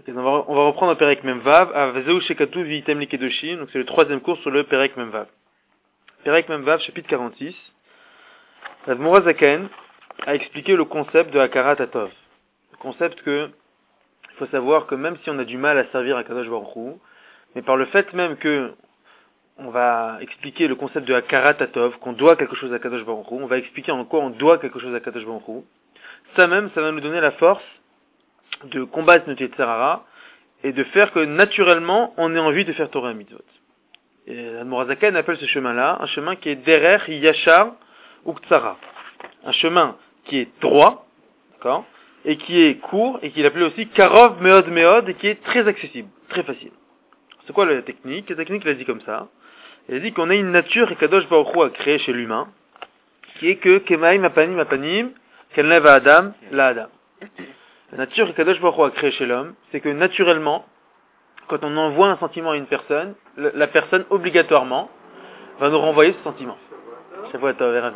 Et on va reprendre un Perek Memvav, Avazeu Shekatu Vitem Likedoshim, donc c'est le troisième cours sur le Perek Memvav. Perek Memvav, chapitre 46. L'Admor Zaken a expliqué le concept de Hakarat Atov. Le concept que, il faut savoir que même si on a du mal à servir à Kadosh Baruch Hu, mais par le fait même que on va expliquer le concept de Hakarat Atov, qu'on doit quelque chose à Kadosh Baruch Hu, on va expliquer en quoi on doit quelque chose à Kadosh Baruch Hu, ça même, ça va nous donner la force de combattre notre Yetzer Hara et de faire que naturellement on ait envie de faire Torah et Mitzvot. Et l'Admor Zaken appelle ce chemin-là un chemin qui est Derer Yashar Uktsara, un chemin qui est droit, d'accord, et qui est court et qu'il appelait aussi Karov Meod Meod et qui est très accessible, très facile. C'est quoi la technique? La technique, il a dit comme ça. Il a dit qu'on a une nature et Kadosh Baruch Hu a créé chez l'humain, qui est que Kemaim Apanim Apanim Kenlev Adam La Adam. La nature que Kadosh Baruch Hu a créée chez l'homme, c'est que naturellement, quand on envoie un sentiment à une personne, la personne obligatoirement va nous renvoyer ce sentiment. Viens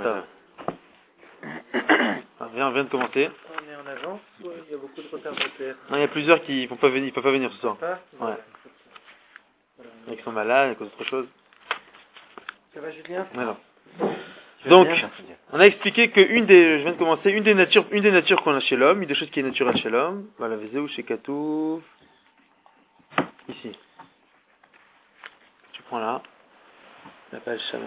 de commencer. On est en avance ou il y a beaucoup de retardataires? Non, il y a plusieurs qui ne peuvent pas venir ce soir. Ouais. Ils sont malades à cause d'autre chose. Ça va, Julien? Voilà. Donc, on a expliqué que une des natures qu'on a chez l'homme, une des choses qui est naturelle chez l'homme, voilà, Vezeu, chez Katouf, ici. Tu prends là, la page Shamar.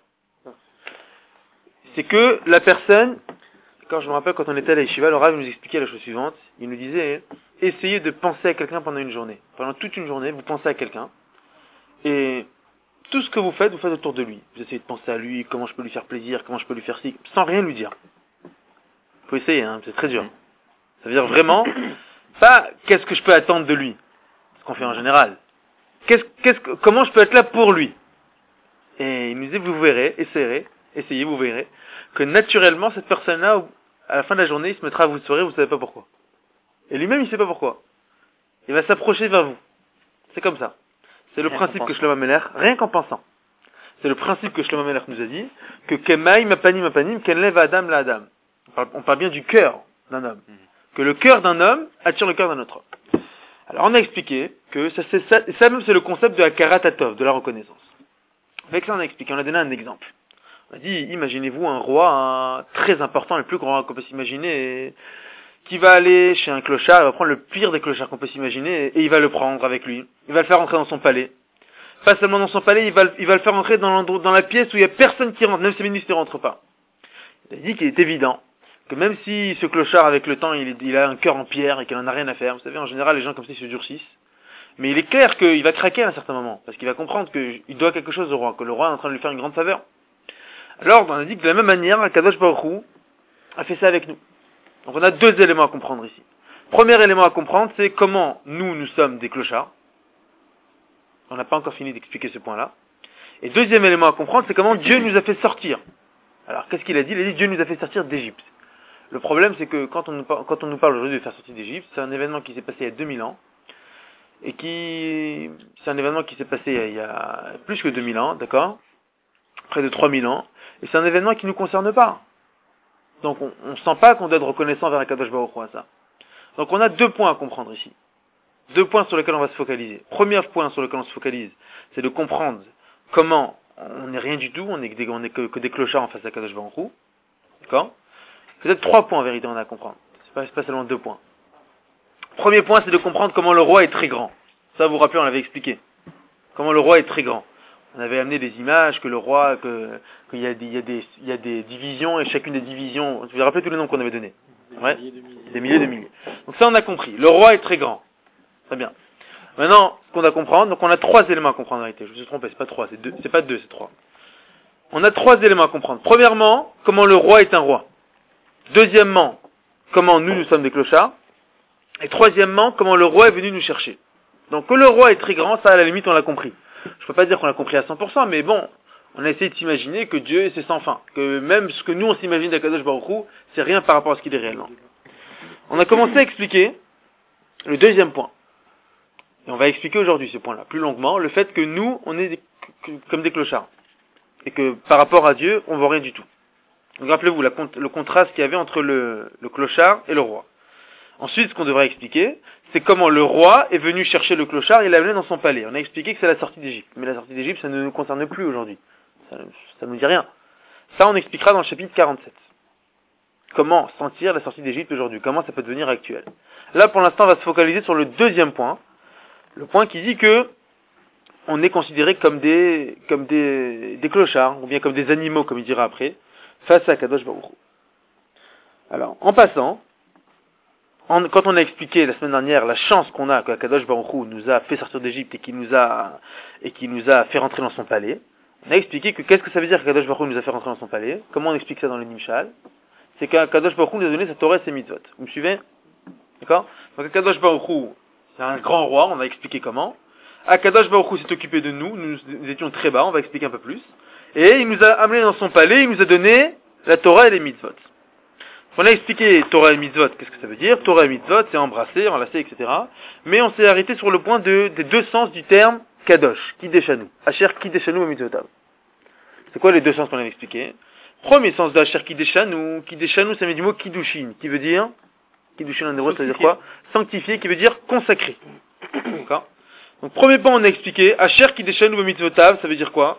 C'est que la personne, quand je me rappelle quand on était à la Yeshiva, le Rav nous expliquait la chose suivante, il nous disait, essayez de penser à quelqu'un pendant une journée. Pendant toute une journée, vous pensez à quelqu'un, et tout ce que vous faites autour de lui. Vous essayez de penser à lui, comment je peux lui faire plaisir, comment je peux lui faire ci, sans rien lui dire. Faut essayer, hein, c'est très dur. Ça veut dire vraiment, pas qu'est-ce que je peux attendre de lui, ce qu'on fait en général. Comment je peux être là pour lui. Et il nous dit, vous verrez, essayez, vous verrez, que naturellement, cette personne-là, à la fin de la journée, il se mettra à vous sourire, vous savez pas pourquoi. Et lui-même, il sait pas pourquoi. Il va s'approcher vers vous. C'est comme ça. C'est le principe que Shlomo Ameler, rien qu'en pensant. C'est le principe que Shlomo Ameler nous a dit, que Kemaim Apanim Apanim Kenlev Adam La Adam. On parle bien du cœur d'un homme. Que le cœur d'un homme attire le cœur d'un autre homme. Alors on a expliqué que ça même c'est le concept de la Hakarat Atov, de la reconnaissance. Avec ça on a expliqué, on a donné un exemple. On a dit, imaginez-vous un roi très important, le plus grand qu'on peut s'imaginer, qui va aller chez un clochard, il va prendre le pire des clochards qu'on peut s'imaginer, et il va le prendre avec lui. Il va le faire entrer dans son palais. Pas seulement dans son palais, il va le faire entrer dans la pièce où il n'y a personne qui rentre, même ses ministres ne rentrent pas. Il a dit qu'il est évident que même si ce clochard, avec le temps, il a un cœur en pierre et qu'il n'en a rien à faire, vous savez, en général, les gens comme ça, ils se durcissent. Mais il est clair qu'il va craquer à un certain moment, parce qu'il va comprendre qu'il doit quelque chose au roi, que le roi est en train de lui faire une grande faveur. Alors, on a dit que de la même manière, Kadosh Baruch Hu a fait ça avec nous. Donc on a deux éléments à comprendre ici. Premier élément à comprendre, c'est comment nous sommes des clochards. On n'a pas encore fini d'expliquer ce point-là. Et deuxième élément à comprendre, c'est comment Dieu nous a fait sortir. Alors qu'est-ce qu'il a dit? Il a dit Dieu nous a fait sortir d'Égypte. Le problème, c'est que quand on nous parle aujourd'hui de faire sortir d'Égypte, c'est un événement qui s'est passé il y a 2000 ans. Et c'est un événement qui s'est passé il y a plus que 2000 ans, d'accord? Près de 3000 ans. Et c'est un événement qui ne nous concerne pas. Donc on ne sent pas qu'on doit être reconnaissant vers Kadosh Baruch Hu à ça. Donc on a deux points à comprendre ici. Deux points sur lesquels on va se focaliser. Premier point sur lequel on se focalise, c'est de comprendre comment on n'est rien du tout, on n'est que des clochards en face à Kadosh Baruch Hu. D'accord? Peut-être trois points en vérité on a à comprendre. C'est pas seulement deux points. Premier point, c'est de comprendre comment le roi est très grand. Ça, vous vous rappelez, on l'avait expliqué. Comment le roi est très grand. On avait amené des images, que le roi, qu'il y a des divisions, et chacune des divisions, vous vous rappelez tous les noms qu'on avait donnés? Ouais? Des milliers de milliers. Donc ça, on a compris. Le roi est très grand. Très bien. Maintenant, ce qu'on a à comprendre, donc on a trois éléments à comprendre en réalité. Je me suis trompé, c'est pas trois, c'est pas deux, c'est trois. On a trois éléments à comprendre. Premièrement, comment le roi est un roi. Deuxièmement, comment nous sommes des clochards. Et troisièmement, comment le roi est venu nous chercher. Donc que le roi est très grand, ça à la limite on l'a compris. Je peux pas dire qu'on l'a compris à 100%, mais bon, on a essayé de s'imaginer que Dieu c'est sans fin. Que même ce que nous on s'imagine d'Akadosh Baruch Hu, c'est rien par rapport à ce qu'il est réellement. On a commencé à expliquer le deuxième point. Et on va expliquer aujourd'hui ce point-là, plus longuement, le fait que nous, on est comme des clochards. Et que par rapport à Dieu, on ne vaut rien du tout. Donc rappelez-vous le contraste qu'il y avait entre le clochard et le roi. Ensuite, ce qu'on devrait expliquer, c'est comment le roi est venu chercher le clochard et l'a amené dans son palais. On a expliqué que c'est la sortie d'Égypte. Mais la sortie d'Égypte, ça ne nous concerne plus aujourd'hui. Ça ne nous dit rien. Ça, on expliquera dans le chapitre 47. Comment sentir la sortie d'Égypte aujourd'hui? Comment ça peut devenir actuel? Là, pour l'instant, on va se focaliser sur le deuxième point. Le point qui dit que on est considéré comme des clochards, ou bien comme des animaux, comme il dira après, face à Kadosh Baruch Hu. Alors, en passant, quand on a expliqué la semaine dernière la chance qu'on a que Kadosh Baruch Hu nous a fait sortir d'Égypte et qui nous a fait rentrer dans son palais, on a expliqué que qu'est-ce que ça veut dire que Kadosh Baruch Hu nous a fait rentrer dans son palais? Comment on explique ça dans le Nimshal? C'est qu'Kadosh Baruch Hu nous a donné sa Torah et ses mitzvot. Vous me suivez? D'accord? Donc Kadosh Baruch Hu, c'est un grand roi, on va expliquer comment. Kadosh Baruch Hu s'est occupé de nous, nous étions très bas, on va expliquer un peu plus. Et il nous a amenés dans son palais, il nous a donné la Torah et les mitzvot. On a expliqué Torah et mitzvot, qu'est-ce que ça veut dire? Torah et mitzvot, c'est embrasser, enlacer, etc. Mais on s'est arrêté sur le point des deux sens du terme Kadosh, Kideshanu. Asher Kideshanu et mitzvotav. C'est quoi les deux sens qu'on a expliqué? Premier sens de Asher Kideshanu, Kideshanu ça vient du mot Kiddushin, qui veut dire, Kiddushin en hébreu ça veut dire quoi? Sanctifié, qui veut dire consacré. D'accord? Donc premier point on a expliqué, Asher Kideshanu et mitzvotav, ça veut dire quoi?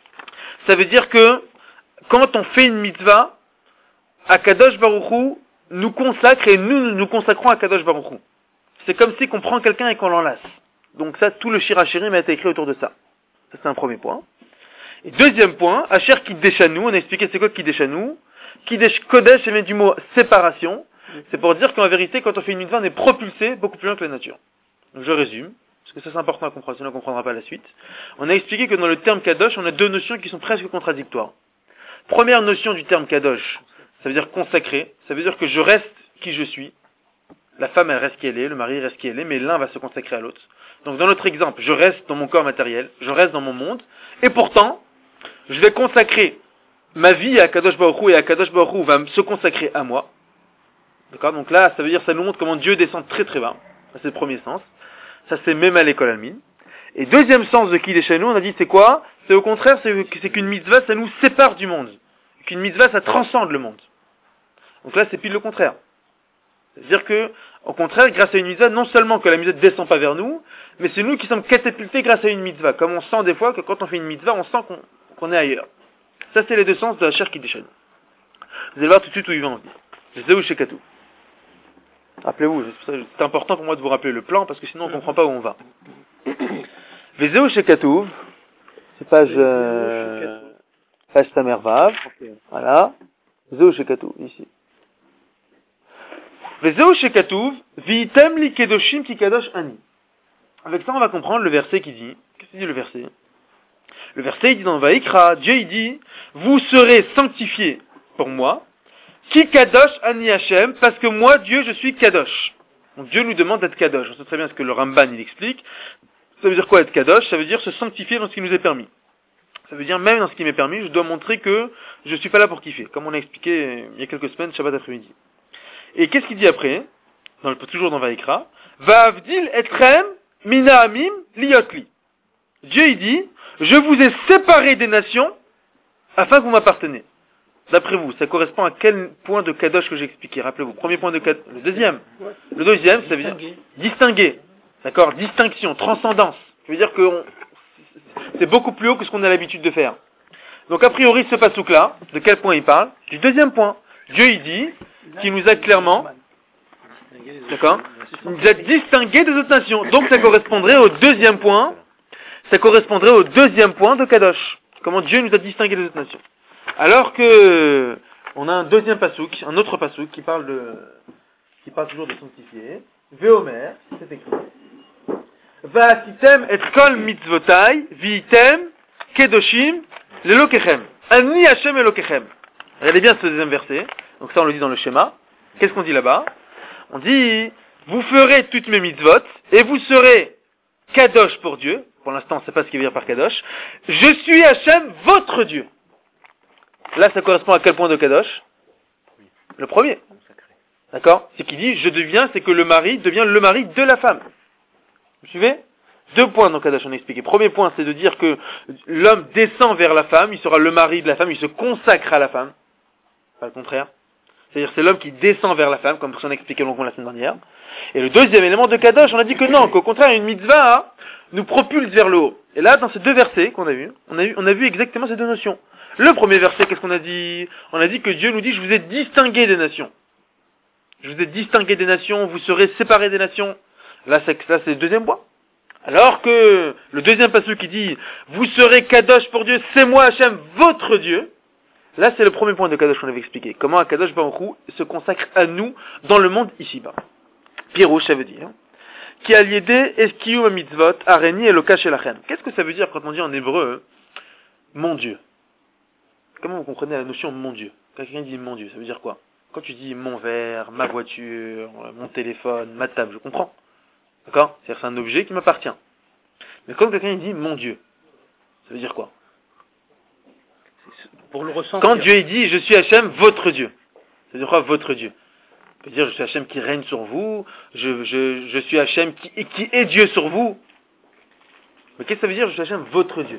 Ça veut dire que, quand on fait une mitzvah, Akadosh Baruch Hu nous consacre et nous consacrons à Akadosh Baruch Hu. C'est comme si qu'on prend quelqu'un et qu'on l'enlace. Donc ça, tout le Shir HaShirim a été écrit autour de ça. Ça c'est un premier point. Et deuxième point, Asher Kiddeshanu, on a expliqué c'est quoi Kiddeshanu. Kodesh, ça vient du mot séparation. C'est pour dire qu'en vérité, quand on fait une mitzvah, on est propulsé beaucoup plus loin que la nature. Donc je résume, parce que ça c'est important à comprendre, sinon on ne comprendra pas la suite. On a expliqué que dans le terme Kadosh, on a deux notions qui sont presque contradictoires. Première notion du terme Kadosh, ça veut dire consacré, ça veut dire que je reste qui je suis. La femme, elle reste qui elle est, le mari reste qui elle est, mais l'un va se consacrer à l'autre. Donc dans notre exemple, je reste dans mon corps matériel, je reste dans mon monde, et pourtant, je vais consacrer ma vie à Kadosh Baruch Hu, et Kadosh Baruch Hu va se consacrer à moi. D'accord? Donc là, ça veut dire, ça nous montre comment Dieu descend très très bas. Ça c'est le premier sens. Ça c'est même à l'école Almin. Et deuxième sens de Kideshanu, on a dit c'est quoi? C'est au contraire, c'est qu'une mitzvah, ça nous sépare du monde. Qu'une mitzvah, ça transcende le monde. Donc là, c'est pile le contraire. C'est-à-dire que, au contraire, grâce à une mitzvah, non seulement que la mitzvah ne descend pas vers nous, mais c'est nous qui sommes catapultés grâce à une mitzvah. Comme on sent des fois que quand on fait une mitzvah, on sent qu'on est ailleurs. Ça, c'est les deux sens de la Asher Kiddeshanu. Vous allez voir tout de suite où il va en venir. Vezeu Shekatu. Rappelez-vous, c'est important pour moi de vous rappeler le plan, parce que sinon on ne comprend pas où on va. Vezeu Shekatu, c'est page Tamer Vav. Voilà. Vezeu Shekatu, ici. Vezeu Shekatuv, Vitem li kedoshim ki kadosh ani. Avec ça, on va comprendre le verset qui dit. Qu'est-ce qu'il dit le verset? Le verset, il dit dans Vaikra, Dieu, il dit, vous serez sanctifiés pour moi, ki kadosh ani Hashem, parce que moi, Dieu, je suis kadosh. Donc Dieu nous demande d'être kadosh. On sait très bien ce que le Ramban, il explique. Ça veut dire quoi être kadosh? Ça veut dire se sanctifier dans ce qui nous est permis. Ça veut dire, même dans ce qui m'est permis, je dois montrer que je suis pas là pour kiffer. Comme on a expliqué il y a quelques semaines, Shabbat après-midi. Et qu'est-ce qu'il dit après? Toujours dans Vaikra. Va'avdil etrem mina amim liotli. Dieu, il dit, je vous ai séparé des nations afin que vous m'appartenez. D'après vous, ça correspond à quel point de kadosh que j'ai expliqué? Rappelez-vous, premier point de kadosh. Le deuxième. Le deuxième, ça veut dire distinguer. D'accord? Distinction, transcendance. Ça veut dire que c'est beaucoup plus haut que ce qu'on a l'habitude de faire. Donc, a priori, ce pasouk-là, de quel point il parle? Du deuxième point. Dieu, il dit, qu'il nous a clairement, d'accord? Il nous a distingué des autres nations. Donc, ça correspondrait au deuxième point. Ça correspondrait au deuxième point de Kadosh. Comment Dieu nous a distingué des autres nations. Alors que, on a un deuxième pasouk, un autre pasouk qui parle toujours de sanctifier. Veomer, c'est écrit. Va'asitem et kol mitzvotai, viitem, kedoshim, lelokechem. Ani Hashem elokechem. Regardez bien ce deuxième verset. Donc ça, on le dit dans le schéma. Qu'est-ce qu'on dit là-bas? On dit, vous ferez toutes mes mitzvot, et vous serez kadosh pour Dieu. Pour l'instant, on ne sait pas ce qu'il veut dire par kadosh. Je suis Hashem, votre Dieu. Là, ça correspond à quel point de kadosh? Le premier. D'accord? C'est qu'il dit, c'est que le mari devient le mari de la femme. Vous suivez? Deux points dans kadosh, on a expliqué. Premier point, c'est de dire que l'homme descend vers la femme, il sera le mari de la femme, il se consacre à la femme. Pas le contraire. C'est-à-dire c'est l'homme qui descend vers la femme, comme on a expliqué longuement la semaine dernière. Et le deuxième élément de Kadosh, on a dit que non, qu'au contraire, une mitzvah nous propulse vers le haut. Et là, dans ces deux versets qu'on a vus, on a vu exactement ces deux notions. Le premier verset, qu'est-ce qu'on a dit? On a dit que Dieu nous dit, je vous ai distingué des nations. Je vous ai distingué des nations, vous serez séparés des nations. Là, c'est le deuxième point. Alors que le deuxième passage qui dit, vous serez Kadosh pour Dieu, c'est moi Hachem, votre Dieu. Là, c'est le premier point de Kadosh qu'on avait expliqué. Comment un Kadosh Baruch Hu se consacre à nous dans le monde ici-bas. Pirouche, ça veut dire. Qui a liédé eskiyum mitzvot, areni eloka shelachem. Qu'est-ce que ça veut dire quand on dit en hébreu, mon Dieu? Comment vous comprenez la notion mon Dieu? Quand quelqu'un dit mon Dieu, ça veut dire quoi? Quand tu dis mon verre, ma voiture, mon téléphone, ma table, je comprends. D'accord? C'est-à-dire c'est un objet qui m'appartient. Mais quand quelqu'un dit mon Dieu, ça veut dire quoi? Pour le ressentir. Quand Dieu dit je suis Hachem, votre Dieu. Ça veut dire quoi votre Dieu? On peut dire je suis Hachem qui règne sur vous, je suis Hachem qui est Dieu sur vous. Mais qu'est-ce que ça veut dire je suis Hachem, votre Dieu?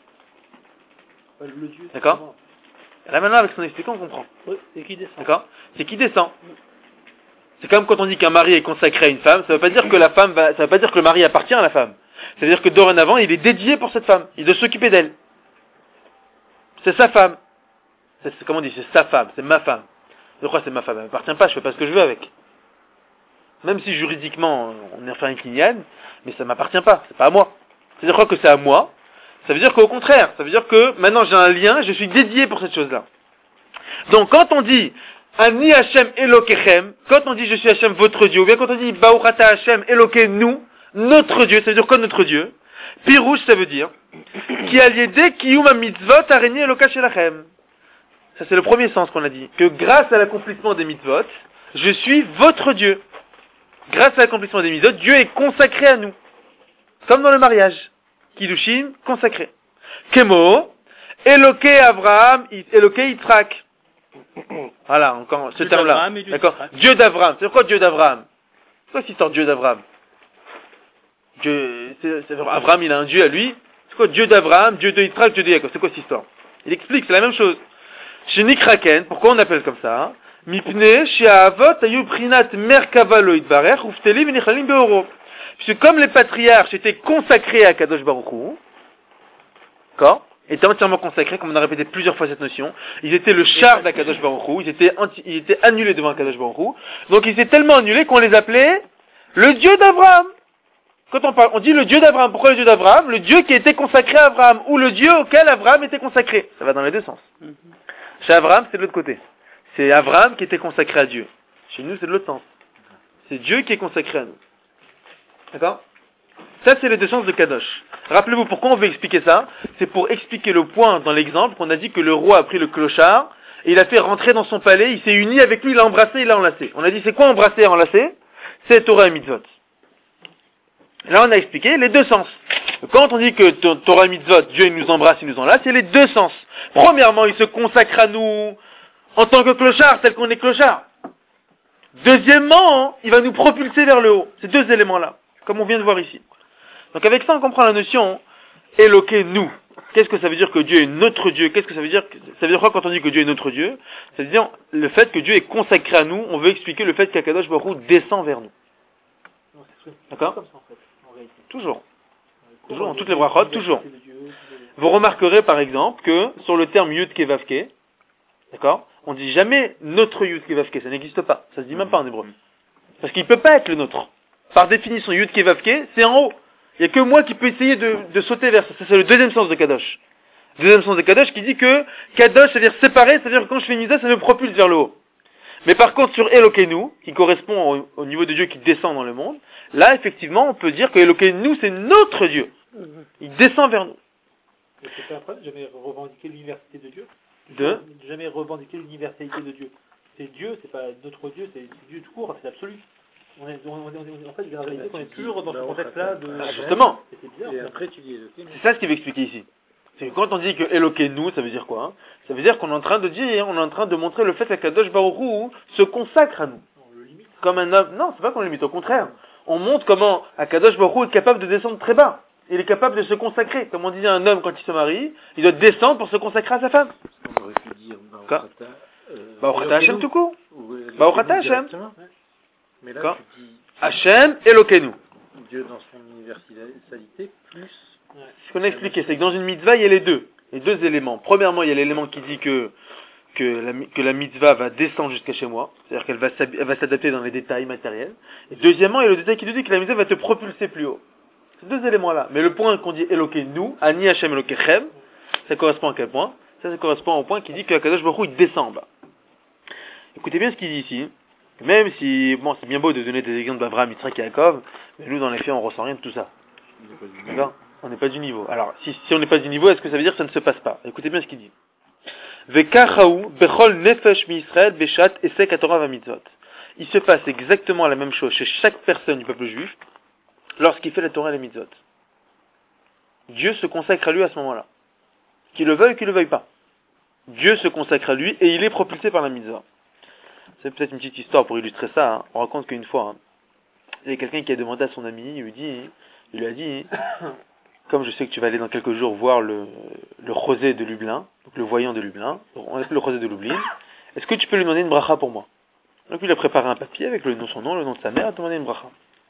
Le Dieu. D'accord? Là maintenant avec son explication on comprend. Oui, c'est qui descend. D'accord? C'est qui descend. C'est comme quand on dit qu'un mari est consacré à une femme, ça veut pas dire que ça veut pas dire que le mari appartient à la femme. Ça veut dire que dorénavant, il est dédié pour cette femme. Il doit s'occuper d'elle. C'est sa femme. Comment on dit? C'est sa femme, c'est ma femme. Je crois que c'est ma femme, elle m'appartient pas, je fais pas ce que je veux avec. Même si juridiquement, on est enfin un kinyan, mais ça m'appartient pas, c'est pas à moi. C'est-à-dire quoi que c'est à moi? Ça veut dire qu'au contraire, ça veut dire que maintenant j'ai un lien, je suis dédié pour cette chose-là. Donc quand on dit Ani Hashem Elokechem, quand on dit je suis Hashem votre Dieu, ou bien quand on dit Baruch Ata Hashem Eloke nous, notre Dieu, ça veut dire quoi notre Dieu? Pirouche, ça veut dire Ki al yedei kiyum mitzvot areni Eloka shelachem. Ça c'est le premier sens qu'on a dit, que grâce à l'accomplissement des mitzvot, je suis votre Dieu. Grâce à l'accomplissement des mitzvot, Dieu est consacré à nous. Comme dans le mariage. Kiddushin, consacré. Kemo, Eloke Abraham, Eloke Yitzhak. Voilà, encore ce terme-là. D'accord. Dieu d'Abraham. C'est quoi Dieu d'Abraham? C'est quoi cette histoire de Dieu d'Abraham? Abraham, il a un Dieu à lui. C'est quoi Dieu d'Abraham, Dieu de Yitzhak, Dieu de Yaakov? C'est quoi cette histoire? Il explique, c'est la même chose. Chez Nikraken, pourquoi on appelle comme ça? Mipne, chez Avot, ayu prinat merkava lo yitbarech, uftelim v'nichalim beoro. Puisque comme les patriarches étaient consacrés à Kadosh Baruch Hu, d'accord, étaient entièrement consacrés, comme on a répété plusieurs fois cette notion, ils étaient le char d'Akadosh Baruch Hu, ils étaient annulés devant Akadosh Baruch Hu, donc ils étaient tellement annulés qu'on les appelait le Dieu d'Abraham. Quand on dit le Dieu d'Abraham, pourquoi le Dieu d'Abraham? Le Dieu qui était consacré à Abraham, ou le Dieu auquel Abraham était consacré. Ça va dans les deux sens. Chez Abraham, c'est de l'autre côté. C'est Abraham qui était consacré à Dieu. Chez nous, c'est de l'autre sens. C'est Dieu qui est consacré à nous. D'accord? Ça, c'est les deux sens de Kadosh. Rappelez-vous pourquoi on veut expliquer ça. C'est pour expliquer le point dans l'exemple qu'on a dit que le roi a pris le clochard et il a fait rentrer dans son palais, il s'est uni avec lui, il l'a embrassé, il l'a enlacé. On a dit c'est quoi embrasser et enlacer? C'est Torah et Mitzvot. Là, on a expliqué les deux sens. Quand on dit que Torah et Mitzvot, Dieu il nous embrasse, il nous enlace, c'est les deux sens. Premièrement, il se consacre à nous en tant que clochard, tel qu'on est clochard. Deuxièmement, il va nous propulser vers le haut. Ces deux éléments-là, comme on vient de voir ici. Donc avec ça, on comprend la notion éloquer nous. Qu'est-ce que ça veut dire que Dieu est notre Dieu? Qu'est-ce que ça veut dire? Ça veut dire quoi quand on dit que Dieu est notre Dieu? Ça veut dire le fait que Dieu est consacré à nous. On veut expliquer le fait qu'Akadosh Baruch Hu descend vers nous. D'accord? Comme ça, en fait, en réalité. Toujours. Toujours, dans toutes les brachot, toujours. Vous remarquerez par exemple que sur le terme Yud Kevavke, d'accord, on dit jamais notre Yud Kevavke, ça n'existe pas. Ça se dit même pas en hébreu. Parce qu'il peut pas être le nôtre. Par définition, Yud Kevavke, c'est en haut. Il n'y a que moi qui peux essayer de sauter vers ça. Ça, c'est le deuxième sens de Kadosh. Le deuxième sens de Kadosh qui dit que Kadosh, c'est-à-dire séparé, c'est-à-dire que quand je fais une mitzvah, ça me propulse vers le haut. Mais par contre, sur Elokeinu, qui correspond au niveau de Dieu qui descend dans le monde, là, effectivement, on peut dire que Elokeinu, c'est notre Dieu. Il descend vers nous. Et c'est pas après, jamais revendiquer l'universalité de Dieu. De Jamais revendiquer l'universalité de Dieu. C'est Dieu, c'est pas notre Dieu, c'est Dieu tout court, c'est absolu. En fait, la réalité, on est toujours dans ce contexte-là de... justement. Et c'est bizarre. Et après, tu dis C'est ça ce qu'il veut expliquer ici. C'est que quand on dit que Elokeinu, ça veut dire quoi? Ça veut dire qu'on est en train de dire, on est en train de montrer le fait qu'Akadosh Baruch Hu se consacre à nous. On le limite. Comme un homme. Non, c'est pas qu'on le limite, au contraire. On montre comment Akadosh Baruch Hu est capable de descendre très bas. Il est capable de se consacrer. Comme on dit à un homme quand il se marie, il doit descendre pour se consacrer à sa femme. on aurait pu dire Baruch Ata Hashem tout court. Baruch Ata Hashem. Mais là, Quoi? tu dis Hachem Elokeinu. Dieu dans son universalité plus. Ce qu'on a expliqué, c'est que dans une mitzvah, il y a les deux éléments. Premièrement, il y a l'élément qui dit que la mitzvah va descendre jusqu'à chez moi, c'est-à-dire qu'elle va s'adapter dans les détails matériels. Et deuxièmement, il y a le détail qui nous dit que la mitzvah va te propulser plus haut. Ces deux éléments-là. Mais le point qu'on dit Elokeinu, Ani Hachem Elokechem, ça correspond à quel point? Ça correspond au point qui dit que Kadosh Baruch Hu, il descend bas. Écoutez bien ce qu'il dit ici. Même si, bon, c'est bien beau de donner des exemples d'Abraham, Yitzhak et Yaakov, mais nous, dans les faits, on ressent rien de tout ça. D'accord? On n'est pas du niveau. Alors, si on n'est pas du niveau, est-ce que ça veut dire que ça ne se passe pas? Écoutez bien ce qu'il dit. Vekachaou, bechol nefesh mi Israël, beshat, esek haTorah vamitzvot. Il se passe exactement la même chose chez chaque personne du peuple juif lorsqu'il fait la Torah et les mitzvot. Dieu se consacre à lui à ce moment-là. Qu'il le veuille ou qu'il le veuille pas. Dieu se consacre à lui et il est propulsé par la mitzvah. C'est peut-être une petite histoire pour illustrer ça. Hein. On raconte qu'une fois, il y a quelqu'un qui a demandé à son ami, il lui a dit, comme je sais que tu vas aller dans quelques jours voir le Chosé de Lublin, donc le voyant de Lublin, on appelle le Chosé de Lublin, est-ce que tu peux lui demander une bracha pour moi? Donc il a préparé un papier avec son nom, le nom de sa mère, à demander une bracha.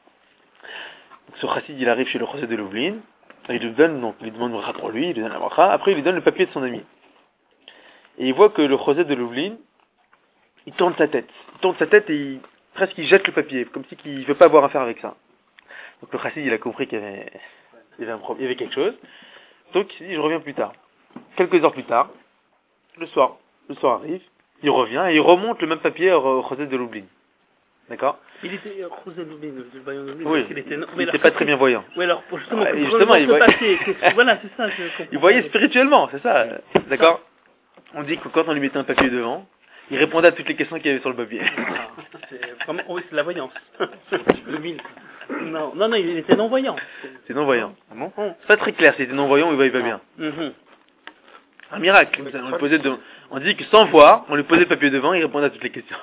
Donc ce chassid, il arrive chez le Chosé de Lublin, il lui demande une bracha pour lui, il lui donne la bracha, après il lui donne le papier de son ami. Et il voit que le Chosé de Lublin, il tourne sa tête et presque il jette le papier, comme si il ne veut pas avoir affaire avec ça. Donc le chassid, il a compris qu'il y avait quelque chose. Donc il s'est dit, je reviens plus tard. Quelques heures plus tard, le soir arrive, il revient et il remonte le même papier au Chosé de Lublin. D'accord? Il était Chosé de Lublin, le voyant de Lublin. Oui, il n'était pas très bien voyant. Oui, alors justement, il voyait... papier, voilà, c'est ça. Il voyait spirituellement, c'est ça. D'accord? On dit que quand on lui mettait un papier devant, il répondait à toutes les questions qu'il y avait sur le papier. Oui, c'est la voyance. Le mille. Non, il était non-voyant. C'est non-voyant. Ah bon? C'est pas très clair, s'il était non-voyant ou il va bien. Un miracle. On dit que sans voir, on lui posait le papier devant, il répondait à toutes les questions.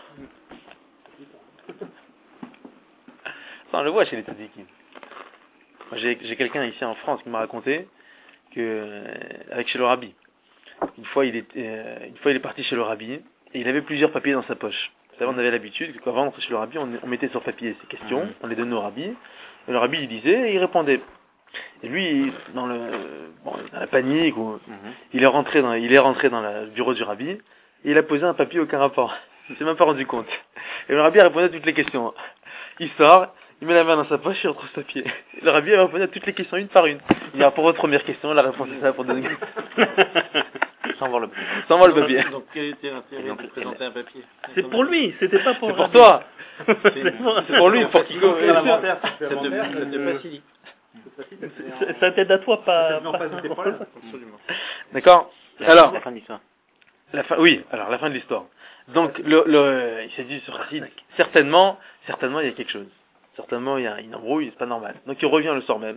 Ça, on le voit chez les tzadikim. J'ai quelqu'un ici en France qui m'a raconté avec chez le rabbi. Une fois, il est parti chez le rabbi et il avait plusieurs papiers dans sa poche. On avait l'habitude qu'avant d'entrer chez le rabbi, on mettait sur papier ses questions, on les donnait au rabbi, et le rabbi il disait et il répondait. Et lui, dans la panique, il est rentré dans le bureau du rabbi et il a posé un papier aucun rapport. Il s'est même pas rendu compte. Et le rabbi a répondu à toutes les questions. Il sort, il met la main dans sa poche, il retrouve ce papier. Et le rabbi a répondu à toutes les questions une par une. Il dit, pour votre première question, la réponse est ça pour donner. Sans voir le papier. Donc quel était l'intérêt de présenter un papier? C'est pour lui, c'était pas pour C'est pour toi. C'est pour lui, pour qu'il go. Ça te facilite. Ça t'aide à toi, pas. Absolument. D'accord. Alors. La fin de l'histoire. La fin de l'histoire. Donc, il s'est dit sur Chassid, certainement, il y a quelque chose. Certainement, il y a une embrouille, c'est pas normal. Donc, il revient le soir même.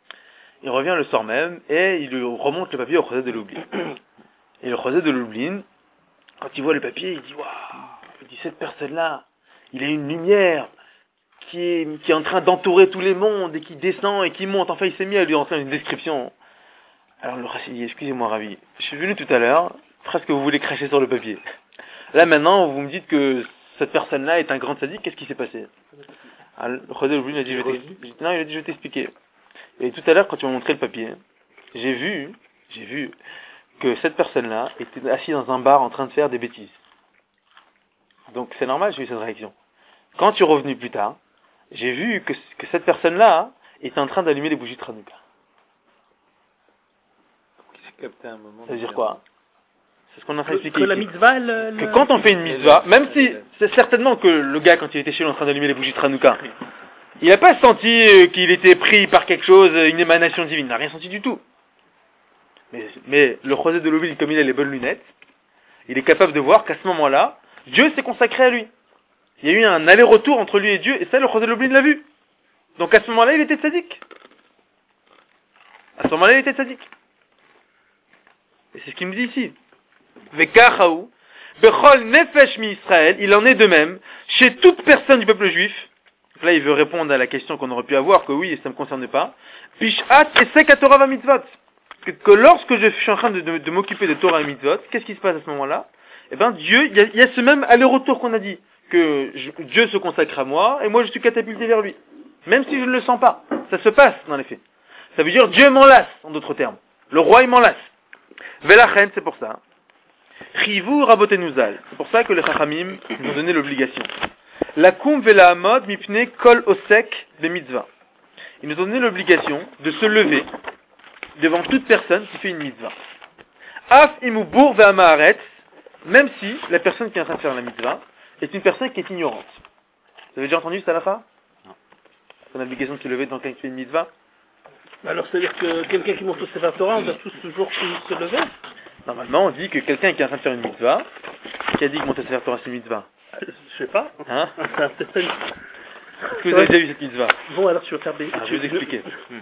Et il lui remonte le papier au Chosé de Lublin. Et le Chosé de Lublin, quand il voit le papier, il dit, waouh, il dit, cette personne-là, il a une lumière qui est en train d'entourer tous les mondes et qui descend et qui monte. Enfin, il s'est mis à lui entrer une description. Alors, le Chassid dit, excusez-moi, Ravi, je suis venu tout à l'heure, presque vous voulez cracher sur le papier. Là, maintenant, vous me dites que cette personne-là est un grand sadique, qu'est-ce qui s'est passé? Alors, le Chosé de Lublin a dit, je vais t'expliquer. Et tout à l'heure, quand tu m'as montré le papier, j'ai vu que cette personne-là était assise dans un bar en train de faire des bêtises. Donc c'est normal, j'ai eu cette réaction. Quand tu es revenu plus tard, j'ai vu que cette personne-là était en train d'allumer les bougies de Hanouka. Ça veut dire quoi? C'est ce qu'on a expliqué. Que la mitzvah, que quand on fait une mitzvah, même si c'est certainement que le gars, quand il était chez lui en train d'allumer les bougies de Hanouka, il n'a pas senti qu'il était pris par quelque chose, une émanation divine. Il n'a rien senti du tout. Mais le Chosé de Lublin, comme il a les bonnes lunettes, il est capable de voir qu'à ce moment-là, Dieu s'est consacré à lui. Il y a eu un aller-retour entre lui et Dieu, et ça, le Chosé de Lublin l'a vu. Donc à ce moment-là, il était tzaddik. Et c'est ce qu'il me dit ici. Vekachaou, bechol nefesh mi Israël, il en est de même, chez toute personne du peuple juif. Là, il veut répondre à la question qu'on aurait pu avoir, que oui, ça ne me concerne pas. Pishat esek haTorah vamitzvot. Que lorsque je suis en train de m'occuper de Torah et mitzvot, qu'est-ce qui se passe à ce moment-là? Eh bien, Dieu, il y a ce même aller-retour qu'on a dit. que Dieu se consacre à moi, et moi je suis catapulté vers lui. Même si je ne le sens pas. Ça se passe dans les faits. Ça veut dire Dieu m'enlace, en d'autres termes. Le roi, il m'enlace. Velachen, c'est pour ça. Chivu rabotenuzal. C'est pour ça que les Chachamim nous ont donné l'obligation. Lakum vela amod mipne kol osek be mitzvah. Ils nous ont donné l'obligation de se lever devant toute personne qui fait une mitzvah. Af imubur ve'amaharetz, même si la personne qui est en train de faire la mitzvah est une personne qui est ignorante. Vous avez déjà entendu ça, Salafa? Non. C'est une obligation de se lever devant quelqu'un qui fait une mitzvah? Alors, c'est-à-dire que quelqu'un qui monte au Sefer Torah, on doit tous toujours se lever? Normalement, on dit que quelqu'un qui est en train de faire une mitzvah, qui a dit que monter au Sefer Torah c'est une mitzvah? Je sais pas. Hein? C'est pas une... Est-ce que vous avez déjà vu cette mitzvah? Bon, alors tu vas faire des... Je vais vous expliquer.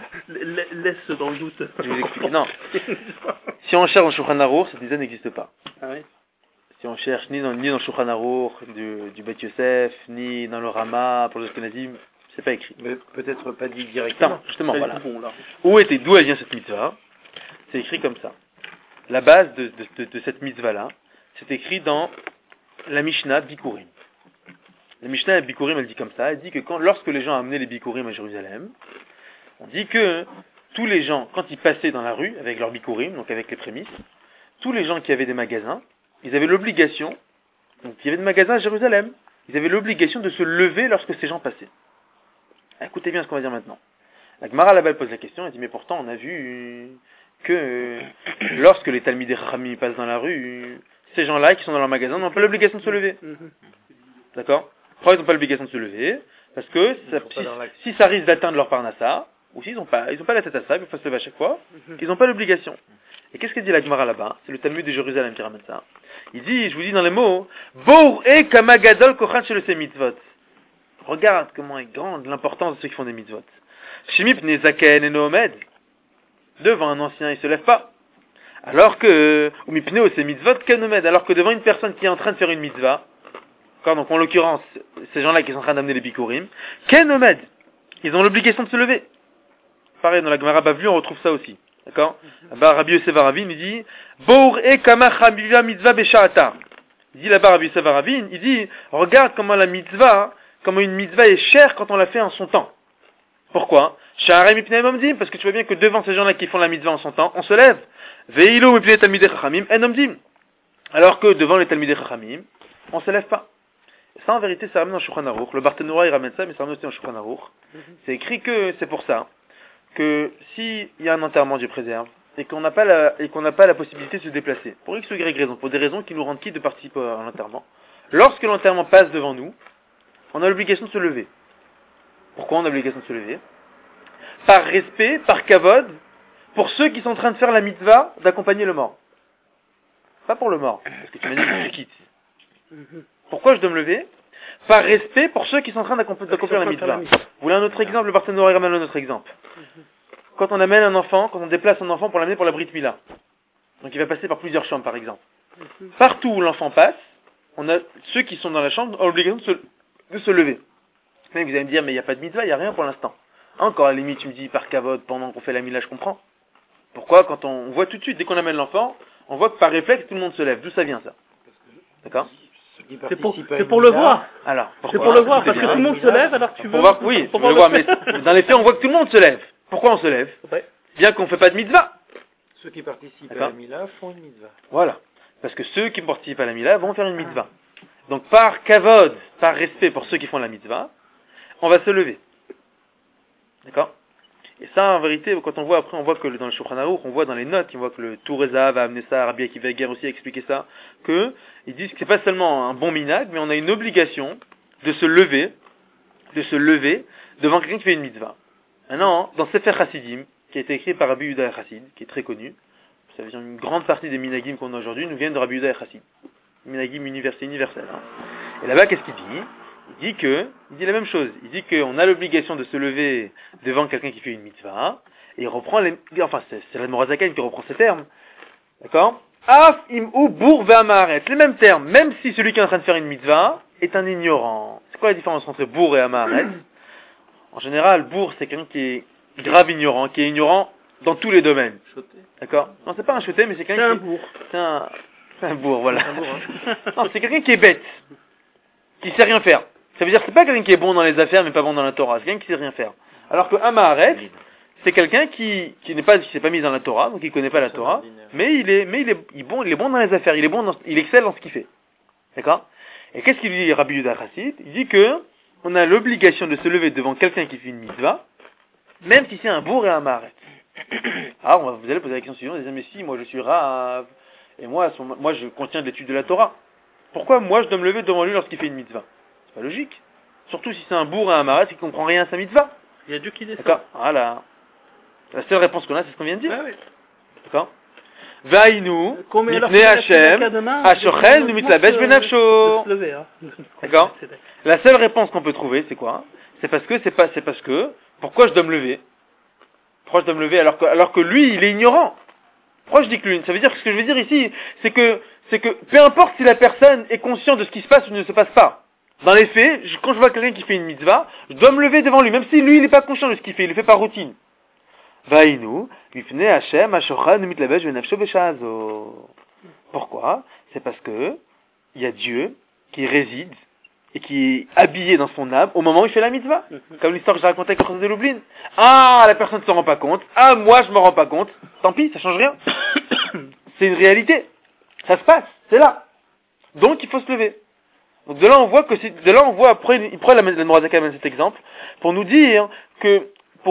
Laisse dans le doute. Je vais vous expliquer. Non. Si on cherche dans Shulchan Aruch, cette mitzvah n'existe pas. Ah oui? Si on cherche ni dans le Shulchan Aruch, du Beit Yosef, ni dans le Rama, pour les Ashkenazim, c'est pas écrit. Mais peut-être pas dit directement. Non, justement, voilà. Bon, là. D'où elle vient cette mitzvah? C'est écrit comme ça. La base de cette mitzvah-là, c'est écrit dans la Mishnah Bikurim. La Mishnah Bikurim, elle dit comme ça, elle dit que lorsque les gens amenaient les Bikurim à Jérusalem, on dit que tous les gens, quand ils passaient dans la rue avec leurs Bikurim, donc avec les prémices, tous les gens qui avaient des magasins, ils avaient l'obligation, donc il y avait des magasins à Jérusalem, ils avaient l'obligation de se lever lorsque ces gens passaient. Écoutez bien ce qu'on va dire maintenant. La Gemara là-bas pose la question, elle dit mais pourtant on a vu que lorsque les Talmidei Chachamim passent dans la rue, ces gens-là qui sont dans leur magasin n'ont pas l'obligation de se lever. D'accord? Pourquoi ils n'ont pas l'obligation de se lever? Parce que si ça risque d'atteindre leur parnassa, ou s'ils n'ont pas la tête à ça, il faut se lever à chaque fois, ils n'ont pas l'obligation. Et qu'est-ce que dit la Gemara là-bas? C'est le Talmud de Jérusalem qui ramène ça. Il dit, je vous dis dans les mots, Bour e kamagadol kochan shel se mitzvot. Regarde comment est grande l'importance de ceux qui font des mitzvot. Shimip nezaken enomed. Devant un ancien, il se lève pas. Alors que, ou mipneo se mitzvot kenomed. Alors que devant une personne qui est en train de faire une mitzvah, donc en l'occurrence, ces gens-là qui sont en train d'amener les bikurim, kenomed. Ils ont l'obligation de se lever. Pareil, dans la Gemara Bavli, on retrouve ça aussi. D'accord? Là-bas, Rabbi Yosef Aravin, il dit, Bour e kama chabiva mitzvah besha'ata. Il dit là-bas, Rabbi Yosef Aravin, il dit, regarde comment la mitzvah, comment une mitzvah est chère quand on la fait en son temps. Pourquoi? Sha'arei mipnei omdim, parce que tu vois bien que devant ces gens-là qui font la mitzvah en son temps, on se lève. Ve'ilo mipnei talmidei chachamim en omdim. Alors que devant les talmidei chachamim, on se lève pas. Et ça, en vérité, ça ramène dans Shulchan Aruch. Le Barthénois, il ramène ça, mais ça ramène aussi dans Shulchan Aruch. C'est écrit que c'est pour ça que s'il y a un enterrement, Dieu préserve, et qu'on n'a pas la possibilité de se déplacer, pour X ou Y raison, pour des raisons qui nous rendent quitte de participer à l'enterrement, lorsque l'enterrement passe devant nous, on a l'obligation de se lever. Pourquoi on a l'obligation de se lever? Par respect, par kavod, pour ceux qui sont en train de faire la mitzvah d'accompagner le mort. Pas pour le mort, parce que tu m'as dit que tu quittes. Pourquoi je dois me lever? Par respect pour ceux qui sont en train d'accomplir la mitzvah. Vous voulez un autre exemple? Le Barthénois ramène un autre exemple. Quand on amène un enfant, quand on déplace un enfant pour l'amener pour la Brit Mila, donc il va passer par plusieurs chambres par exemple. Partout où l'enfant passe, on a ceux qui sont dans la chambre ont l'obligation de se lever. Mais vous allez me dire, mais il n'y a pas de mitzvah, il n'y a rien pour l'instant. Encore à la limite, tu me dis par kavod, pendant qu'on fait la Mila, je comprends. Pourquoi? Quand on voit tout de suite, dès qu'on amène l'enfant, on voit que par réflexe, tout le monde se lève. D'où ça vient ça? D'accord? C'est pour le voir. Alors, c'est pour le voir, parce que tout le monde se lève, alors tu veux... Voir, oui, pour le voir, mais dans les faits, on voit que tout le monde se lève. Pourquoi on se lève? Bien qu'on ne fait pas de mitzvah. Ceux qui participent à la Mila font une mitzvah. Voilà. Parce que ceux qui participent à la Mila vont faire une mitzvah. Donc par kavod, par respect pour ceux qui font la mitzvah, on va se lever. D'accord? Et ça, en vérité, quand on voit après, on voit que dans le Shulchan Aruch, on voit dans les notes, on voit que le Toureza va amener ça, Rabbi Akiva Eger aussi a expliqué ça, que ils disent que c'est pas seulement un bon minag, mais on a une obligation de se lever devant quelqu'un qui fait une mitzvah. Maintenant, dans Sefer Hasidim, qui a été écrit par Rabbi Yehuda Chassid, qui est très connu, ça veut dire une grande partie des minagim qu'on a aujourd'hui nous viennent de Rabbi Yehuda Chassid. Minagim universel. Hein. Et là-bas, qu'est-ce qu'il dit? Il dit la même chose. Il dit qu'on a l'obligation de se lever devant quelqu'un qui fait une mitzvah, et il reprend c'est la Morazaken qui reprend ces termes. D'accord? Af im'u bour ve'amaharet. Les mêmes termes, même si celui qui est en train de faire une mitzvah est un ignorant. C'est quoi la différence entre bour et amaharet? En général, bour, c'est quelqu'un qui est grave ignorant, qui est ignorant dans tous les domaines. Choté. D'accord? Non, c'est pas un choté, mais c'est quelqu'un bourg. C'est un bourg, voilà. Un bourg, hein. Non, c'est quelqu'un qui est bête. qui sait rien faire. Ça veut dire que c'est pas quelqu'un qui est bon dans les affaires mais pas bon dans la Torah, c'est quelqu'un qui sait rien faire. Alors que un Maharet, c'est quelqu'un qui s'est pas mis dans la Torah, donc il connaît pas la Torah, mais il est bon dans les affaires, il excelle dans ce qu'il fait. D'accord? Et qu'est-ce qu'il dit Rabbi Yehuda Chassid? Il dit que on a l'obligation de se lever devant quelqu'un qui fait une mitzvah, même si c'est un bourg et un Maharet. Alors vous allez poser la question suivante, vous allez dire mais si moi je suis Rav et moi je contiens de l'étude de la Torah. Pourquoi moi je dois me lever devant lui lorsqu'il fait une mitzvah? C'est pas logique. Surtout si c'est un bourg et un Maharet, c'est qu'il comprend rien à sa mitzvah. Il y a Dieu qui descend. D'accord? Voilà. La seule réponse qu'on a, c'est ce qu'on vient de dire. Ah oui. D'accord? Vaïnou, Mipnei Hashem, Ashochel, nous mitlabesh benafsho. D'accord? La seule réponse qu'on peut trouver, c'est quoi? C'est parce que, pourquoi je dois me lever? Pourquoi je dois me lever alors que lui, il est ignorant? Pourquoi je dis que lui? Ça veut dire que ce que je veux dire ici, c'est que, peu importe si la personne est consciente de ce qui se passe ou ne se passe pas. Dans les faits, quand je vois quelqu'un qui fait une mitzvah, je dois me lever devant lui, même si lui, il n'est pas conscient de ce qu'il fait, il le fait par routine. Vaïnou, mifnei Hashem, Ashochan, mitlabesh benafsho beshazo. Pourquoi? C'est parce que il y a Dieu qui réside et qui est habillé dans son âme au moment où il fait la mitzvah. Comme l'histoire que j'ai racontée avec le de Lublin. Ah, la personne ne s'en rend pas compte. Ah, moi je me rends pas compte. Tant pis, ça change rien. C'est une réalité. Ça se passe, c'est là. Donc il faut se lever. Donc de là on voit après il prend la Morazaka même cet exemple pour nous dire que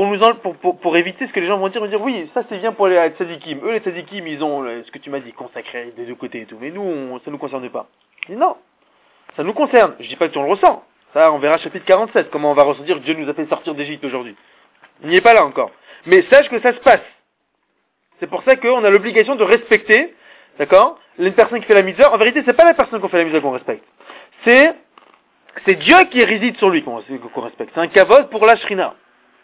pour éviter ce que les gens vont dire oui, ça c'est bien pour les tzadikim. Eux les tzadikim, ils ont ce que tu m'as dit consacré des deux côtés et tout, mais nous ça nous concerne pas. Je dis non. Ça nous concerne. Je dis pas que tu en le ressens. Ça on verra chapitre 47 comment on va ressentir que Dieu nous a fait sortir d'Égypte aujourd'hui. On n'y est pas là encore. Mais sache que ça se passe. C'est pour ça qu'on a l'obligation de respecter, d'accord, une personne qui fait la mitzvah. En vérité, c'est pas la personne qui fait la mitzvah qu'on respecte. C'est Dieu qui réside sur lui qu'on respecte. C'est un kavod pour la shrina.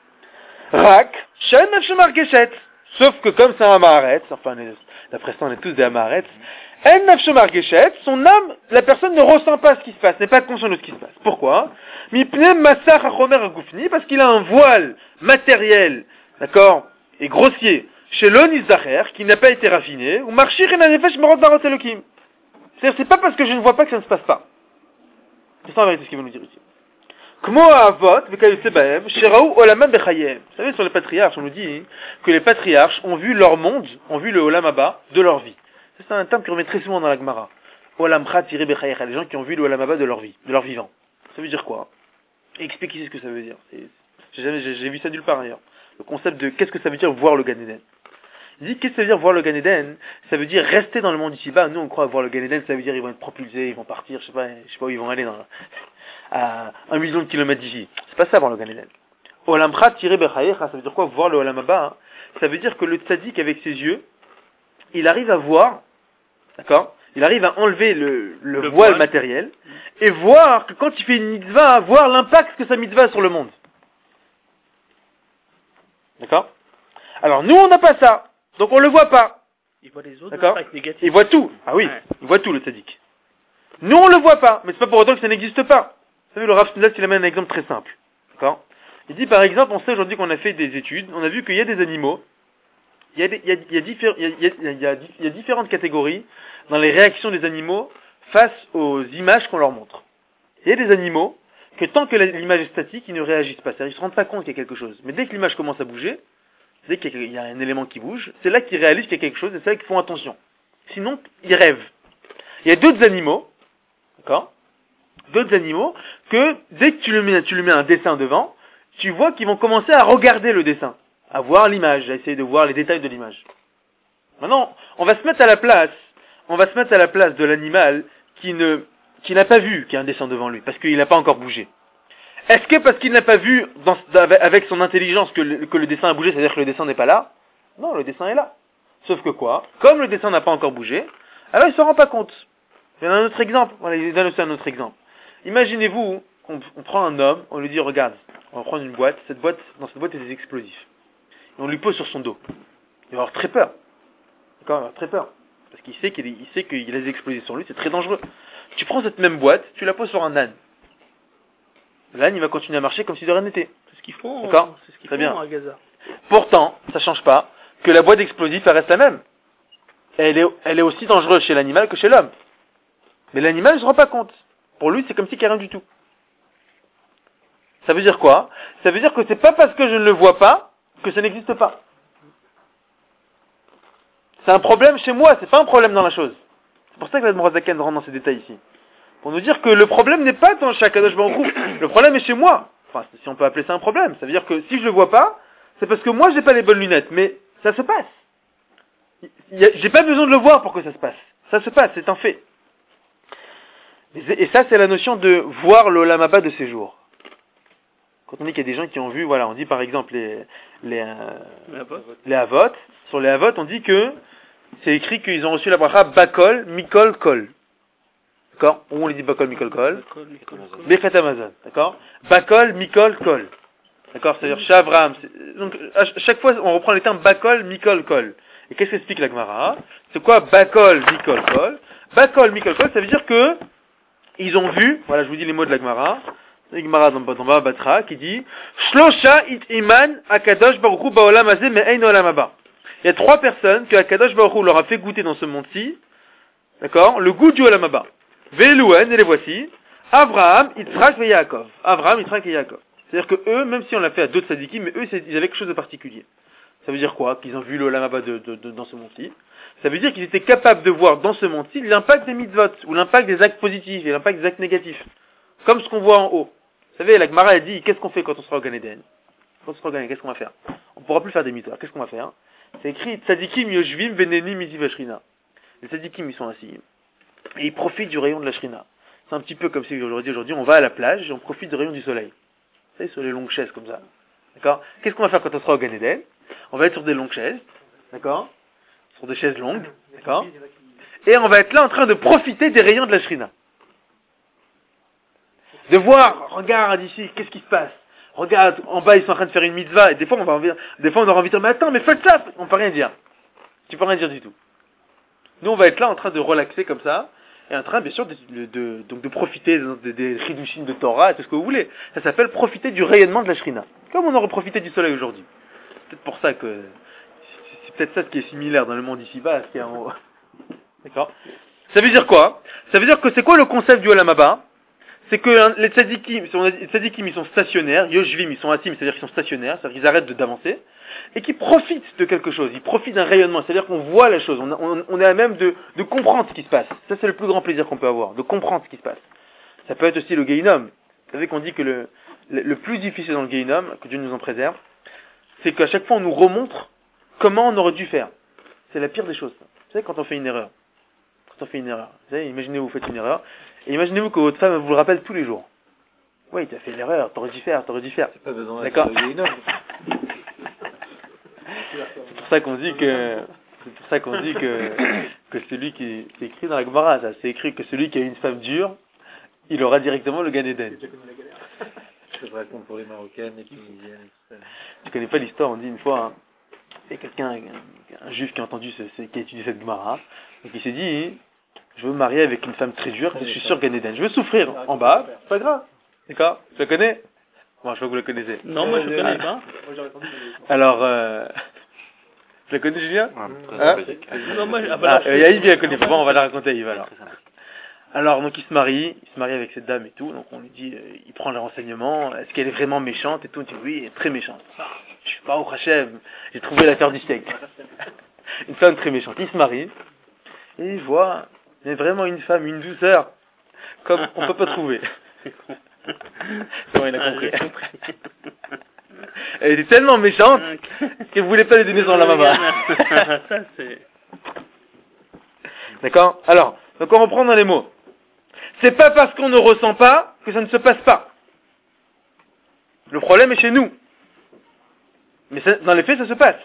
Rak, shen nefshemar geshet. Sauf que comme c'est un Maharet, enfin, d'après ça, on est tous des Maharet, en nefshemar geshet, son âme, la personne ne ressent pas ce qui se passe, n'est pas consciente de ce qui se passe. Pourquoi? Mipnem masach achomer agufni, parce qu'il a un voile matériel, d'accord, et grossier, chez l'onizacher, qui n'a pas été raffiné, ou marchir en anefesh merot barot elokim. C'est-à-dire, c'est pas parce que je ne vois pas que ça ne se passe pas. C'est ça en vérité ce qu'il veut nous dire ici. Kmo avot, vekayotse bahem, sheraou olaman bechayem. Vous savez, sur les patriarches, on nous dit que les patriarches ont vu leur monde, ont vu le olam haba de leur vie. C'est un terme qui revient très souvent dans la Gemara. Olamcha tiré bechayecha, les gens qui ont vu le olam haba de leur vie, de leur vivant. Ça veut dire quoi? Expliquez ce que ça veut dire. J'ai vu ça nulle part ailleurs. Le concept de qu'est-ce que ça veut dire voir le Gan Eden. Il dit qu'est-ce que ça veut dire voir le Gan Eden? Ça veut dire rester dans le monde ici-bas. Nous on croit voir le Gan Eden, ça veut dire ils vont être propulsés, ils vont partir, je sais pas où ils vont aller à 1 million de kilomètres d'ici. C'est pas ça voir le Gan Eden. Olamcha tiré bechayecha, ça veut dire quoi voir le olam haba? Ça veut dire que le tzaddik avec ses yeux, il arrive à voir, d'accord? Il arrive à enlever le voile matériel et voir que quand il fait une mitzvah, voir l'impact que sa mitzvah a sur le monde. D'accord? Alors nous on n'a pas ça, donc on le voit pas. Il voit les autres d'accord? impacts négatifs. Il voit tout. Ah oui, ouais. Il voit tout le tzaddik. Nous on le voit pas, mais c'est pas pour autant que ça n'existe pas. Vous savez, le Rav Shnezak, il amène un exemple très simple. D'accord? Il dit par exemple, on sait aujourd'hui qu'on a fait des études, on a vu qu'il y a des animaux, il y a différentes catégories dans les réactions des animaux face aux images qu'on leur montre. Il y a des animaux que tant que l'image est statique, ils ne réagissent pas. C'est-à-dire, ils ne se rendent pas compte qu'il y a quelque chose. Mais dès que l'image commence à bouger, dès qu'il y a un élément qui bouge, c'est là qu'ils réalisent qu'il y a quelque chose et c'est là qu'ils font attention. Sinon, ils rêvent. Il y a d'autres animaux, d'accord? D'autres animaux que dès que tu lui mets un dessin devant, tu vois qu'ils vont commencer à regarder le dessin, à voir l'image, à essayer de voir les détails de l'image. Maintenant, on va se mettre à la place de l'animal qui n'a pas vu qu'il y a un dessin devant lui, parce qu'il n'a pas encore bougé. Est-ce que parce qu'il n'a pas vu avec son intelligence que le dessin a bougé, c'est-à-dire que le dessin n'est pas là? Non, le dessin est là. Sauf que quoi? Comme le dessin n'a pas encore bougé, alors il ne se rend pas compte. Il y en a un autre exemple. Voilà, il donne aussi un autre exemple. Imaginez-vous qu'on prend un homme, on lui dit regarde, on va prendre une boîte, dans cette boîte il y a des explosifs. Et on lui pose sur son dos. Il va avoir très peur. D'accord, il va avoir très peur. Parce qu'il sait qu'il a des explosifs sur lui, c'est très dangereux. Tu prends cette même boîte, tu la poses sur un âne. L'âne, il va continuer à marcher comme si de rien n'était. C'est ce qu'ils font. D'accord? C'est ce qu'ils Très font bien. à Gaza. Pourtant, ça change pas que la boîte d'explosifs, elle reste la même. Elle est aussi dangereuse chez l'animal que chez l'homme. Mais l'animal ne se rend pas compte. Pour lui, c'est comme si qu'il n'y a rien du tout. Ça veut dire quoi? Ça veut dire que c'est pas parce que je ne le vois pas que ça n'existe pas. C'est un problème chez moi, c'est pas un problème dans la chose. C'est pour ça que l'Admor Zaken rentre dans ces détails ici. Pour nous dire que le problème n'est pas dans chaque Kadosh Baruch Hu, le problème est chez moi. Enfin, si on peut appeler ça un problème, ça veut dire que si je le vois pas, c'est parce que moi j'ai pas les bonnes lunettes, mais ça se passe. J'ai pas besoin de le voir pour que ça se passe. Ça se passe, c'est un fait. Et ça, c'est la notion de voir l'Olam Haba de ces jours. Quand on dit qu'il y a des gens qui ont vu, voilà, on dit par exemple les Havot. Sur les Havot, on dit que c'est écrit qu'ils ont reçu la bracha Bakol, Mikol, Kol. D'accord? Où on les dit Bakol, Mikol, Kol? Bechet Amazon. D'accord? Bakol, Mikol, Kol. D'accord? C'est-à-dire Shavram. Donc, à chaque fois, on reprend les termes Bakol, Mikol, Kol. Et qu'est-ce qu'explique la Gemara? C'est quoi Bakol, Mikol, Kol? Bakol, Mikol, Kol, ça veut dire que ils ont vu, voilà, je vous dis les mots de la Gemara. La Gemara dans Baba Batra qui dit Shlosha it iman akadosh baruch hu ba'olam hazeh me'ein olam haba. Il y a 3 personnes que Akadosh Baruch Hu leur a fait goûter dans ce monde-ci, d'accord, le goût du olam haba. Ve'elouen, et les voici, Abraham, Yitzhak et Yaakov. Abraham, Yitzhak et Yaakov. C'est-à-dire que eux, même si on l'a fait à d'autres sadikim, mais eux, ils avaient quelque chose de particulier. Ça veut dire quoi? Qu'ils ont vu l'olam haba dans ce monde-ci. Ça veut dire qu'ils étaient capables de voir dans ce monde-ci l'impact des mitzvot, ou l'impact des actes positifs et l'impact des actes négatifs. Comme ce qu'on voit en haut. Vous savez, la Gemara a dit, qu'est-ce qu'on fait quand on sera au Gan Eden? Quand on sera au Gan Eden, qu'est-ce qu'on va faire? On ne pourra plus faire des mitzvot. Qu'est-ce qu'on va faire? C'est écrit, Tzadikim yoshvim venenim miti vashrina. Les Tzadikim, ils sont assis. Et ils profitent du rayon de la Shrina. C'est un petit peu comme si aujourd'hui, on va à la plage et on profite du rayon du soleil. Vous savez, sur les longues chaises comme ça. D'accord? Qu'est-ce qu'on va faire quand on sera au Gan Eden? On va être sur des longues chaises. D'accord? Sur des chaises longues. D'accord? Et on va être là en train de profiter des rayons de la Shrina. De voir, regarde ici, qu'est-ce qui se passe? Regarde, en bas, ils sont en train de faire une mitzvah, et des fois, on aura envie de dire, mais attends, mais faites ça! On peut rien dire. Tu peux rien dire du tout. Nous, on va être là en train de relaxer comme ça, et en train, bien sûr, de profiter des chidushim de Torah, et tout ce que vous voulez. Ça s'appelle profiter du rayonnement de la Shrina. Comme on aurait profité du soleil aujourd'hui. C'est peut-être pour ça que, c'est peut-être ça qui est similaire dans le monde ici-bas, à ce qu'il y a en haut. D'accord? Ça veut dire quoi? Ça veut dire que c'est quoi le concept du Olam Haba? C'est que les tzadikim, ils sont stationnaires, yoshvim, ils sont assis, c'est-à-dire qu'ils sont stationnaires, c'est-à-dire qu'ils arrêtent d'avancer, et qu'ils profitent de quelque chose, ils profitent d'un rayonnement, c'est-à-dire qu'on voit la chose, on est à même de comprendre ce qui se passe. Ça, c'est le plus grand plaisir qu'on peut avoir, de comprendre ce qui se passe. Ça peut être aussi le Gehinom. Vous savez qu'on dit que le plus difficile dans le Gehinom, que Dieu nous en préserve, c'est qu'à chaque fois on nous remontre comment on aurait dû faire. C'est la pire des choses. Vous savez, quand on fait une erreur. Vous savez, imaginez vous faites une erreur, et imaginez-vous que votre femme vous le rappelle tous les jours. Oui, tu as fait l'erreur, t'aurais dû faire. C'est pas besoin d'être d'accord. C'est pour ça qu'on dit que celui qui, c'est écrit dans la Gemara, ça, c'est écrit que celui qui a une femme dure, il aura directement le Gan Eden. Je te raconte pour les Marocaines, les Tunisiennes, et tout ça. Tu connais pas l'histoire, on dit une fois, il y a quelqu'un, un juif qui a entendu, qui a étudié cette Gemara, et qui s'est dit, je veux me marier avec une femme très dure, je suis sûr Gan Eden. Je veux souffrir en bas, c'est pas grave. D'accord? Tu la connais? Bon, je crois que vous la connaissez. Non, moi je connais pas. Alors, tu la connais, Julien? Non, moi, Yaïb, il la connaît pas. Bon, on va la raconter, Yves, alors. Alors, donc, il se marie avec cette dame et tout, donc on lui dit, il prend les renseignements, est-ce qu'elle est vraiment méchante et tout? Il dit, oui, elle est très méchante. Je suis pas au Hachem, j'ai trouvé l'affaire du siècle. Une femme très méchante. Il se marie, et il voit, mais vraiment une femme, une douceur, comme on peut pas trouver. Comment il a compris? Elle était tellement méchante qu'elle voulait pas lui donner son lamama. Ça, c'est... D'accord? Alors, donc on reprend dans les mots. C'est pas parce qu'on ne ressent pas que ça ne se passe pas. Le problème est chez nous. Mais ça, dans les faits, ça se passe.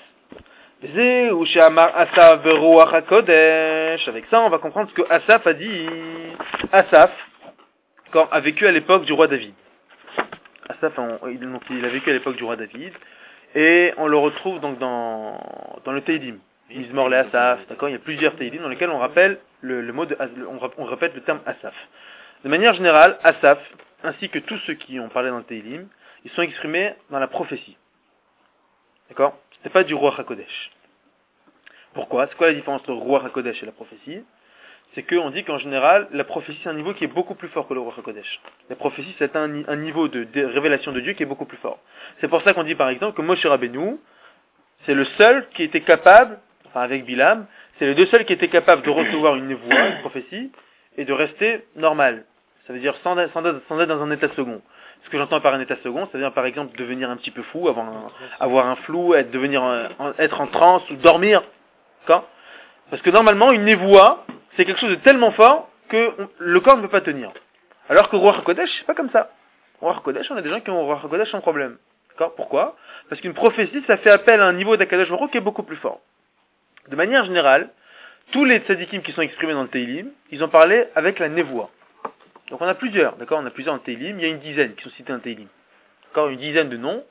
Avec ça, on va comprendre ce que Asaph a dit. Asaph, quand a vécu à l'époque du roi David. Asaph, il a vécu à l'époque du roi David, et on le retrouve donc dans le Teilim. Mizmor le Asaph, d'accord? Il y a plusieurs Teilim dans lesquels on rappelle on répète le terme Asaph. De manière générale, Asaph, ainsi que tous ceux qui ont parlé dans le Teilim, ils sont exprimés dans la prophétie. D'accord? C'est pas du roi HaKodesh. Pourquoi? C'est quoi la différence entre le roi HaKodesh et la prophétie? c'est qu'on dit qu'en général, la prophétie, c'est un niveau qui est beaucoup plus fort que le Ruach HaKodesh. La prophétie, c'est un niveau de révélation de Dieu qui est beaucoup plus fort. C'est pour ça qu'on dit par exemple que Moshe Rabbeinu, c'est le seul qui était capable, enfin avec Bilam, c'est les deux seuls qui étaient capables de recevoir une névoie, une prophétie, et de rester normal. Ça veut dire sans être dans un état second. Ce que j'entends par un état second, c'est-à-dire par exemple devenir un petit peu fou, avoir un flou, être en transe ou dormir. D'accord ? Parce que normalement, une névoie, c'est quelque chose de tellement fort que le corps ne peut pas tenir. Alors que Ruach HaKodesh, c'est pas comme ça. Ruach HaKodesh, on a des gens qui ont Ruach HaKodesh sans problème. D'accord ? Pourquoi ? Parce qu'une prophétie, ça fait appel à un niveau d'Akadosh Baruch Hu qui est beaucoup plus fort. De manière générale, tous les tzadikim qui sont exprimés dans le Teilim, ils ont parlé avec la névoie. Donc on a plusieurs, d'accord ? On a plusieurs en Teilim, il y a une dizaine qui sont cités en Teilim. D'accord ? Une dizaine de noms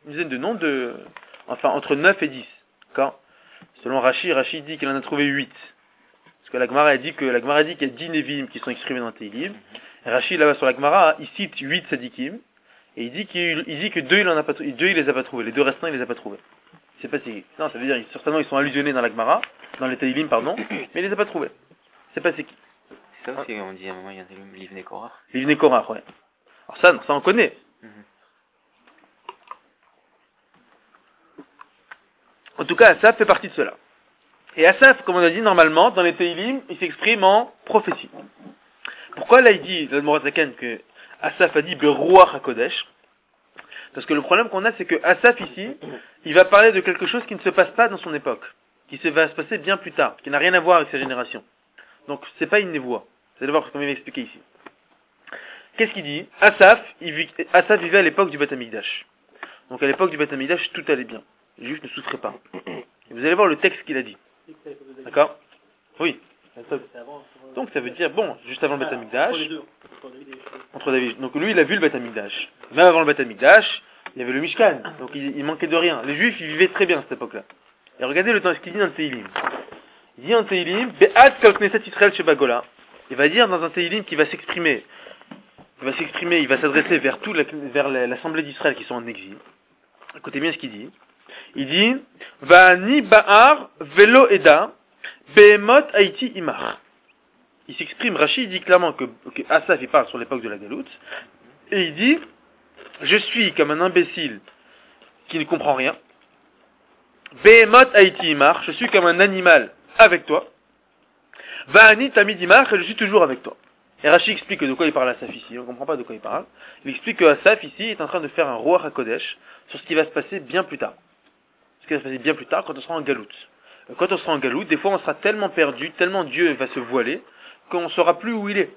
enfin entre 9 et 10. D'accord ? Selon Rashi dit qu'il en a trouvé 8. Parce que la Gemara dit qu'il y a 10 Nevi'im qui sont exprimés dans le Teilim. Et Rashi, là-bas sur la Gemara, il cite 8 tzadikim. Et il dit que 2 il les a pas trouvés. Les 2 restants, il les a pas trouvés. C'est pas si. Non, ça veut dire, certainement, ils sont allusionnés dans la Gemara, dans les Teilim, pardon, mais il les a pas trouvés. C'est pas c'est qui. C'est ça aussi, on dit à un moment, il y a des Livnei Korach. Livnei Korach, ouais. Alors ça on connaît. En tout cas, Asaph fait partie de cela. Et Asaph, comme on a dit, normalement, dans les Teilim, il s'exprime en prophétie. Pourquoi là il dit, l'Admorat Zaken, que Asaph a dit Beruach HaKodesh? Parce que le problème qu'on a, c'est que Asaph ici, il va parler de quelque chose qui ne se passe pas dans son époque, va se passer bien plus tard, qui n'a rien à voir avec sa génération. Donc c'est pas une névoie. Vous allez voir comment il va expliquer ici. Qu'est-ce qu'il dit? Asaph vivait à l'époque du Beth Amikdash. Donc à l'époque du Beth Amikdash, tout allait bien. Les Juifs ne souffraient pas. Et vous allez voir le texte qu'il a dit. D'accord? Oui. Donc ça veut dire, bon, juste avant le Beth Amikdash, entre David. Donc lui, il a vu le Beth Amikdash. Même avant le Beth Amikdash, il y avait le Mishkan. Donc il manquait de rien. Les Juifs, ils vivaient très bien à cette époque-là. Et regardez ce qu'il dit dans le Teilim. Il dit en Teilim, Be'at kol knesset Israël shebagola. Il va dire dans un Teilim qui va s'exprimer. Il va s'adresser vers l'assemblée d'Israël qui sont en exil. Écoutez bien ce qu'il dit. Il dit, Va'ani ba'ar velo eda, be'emot haïti imar. Il s'exprime, Rashi dit clairement que Asaph il parle sur l'époque de la Galoute, et il dit, je suis comme un imbécile qui ne comprend rien. Be'emot haïti imar, je suis comme un animal avec toi. Va'ani tamid imar, et je suis toujours avec toi. Et Rashi explique de quoi il parle Asaph ici, on ne comprend pas de quoi il parle. Il explique que Asaph ici est en train de faire un Ruach HaKodesh sur ce qui va se passer bien plus tard. Ce qui va se passer bien plus tard quand on sera en Galoute. Quand on sera en Galoute, des fois on sera tellement perdu, tellement Dieu va se voiler, qu'on ne saura plus où il est.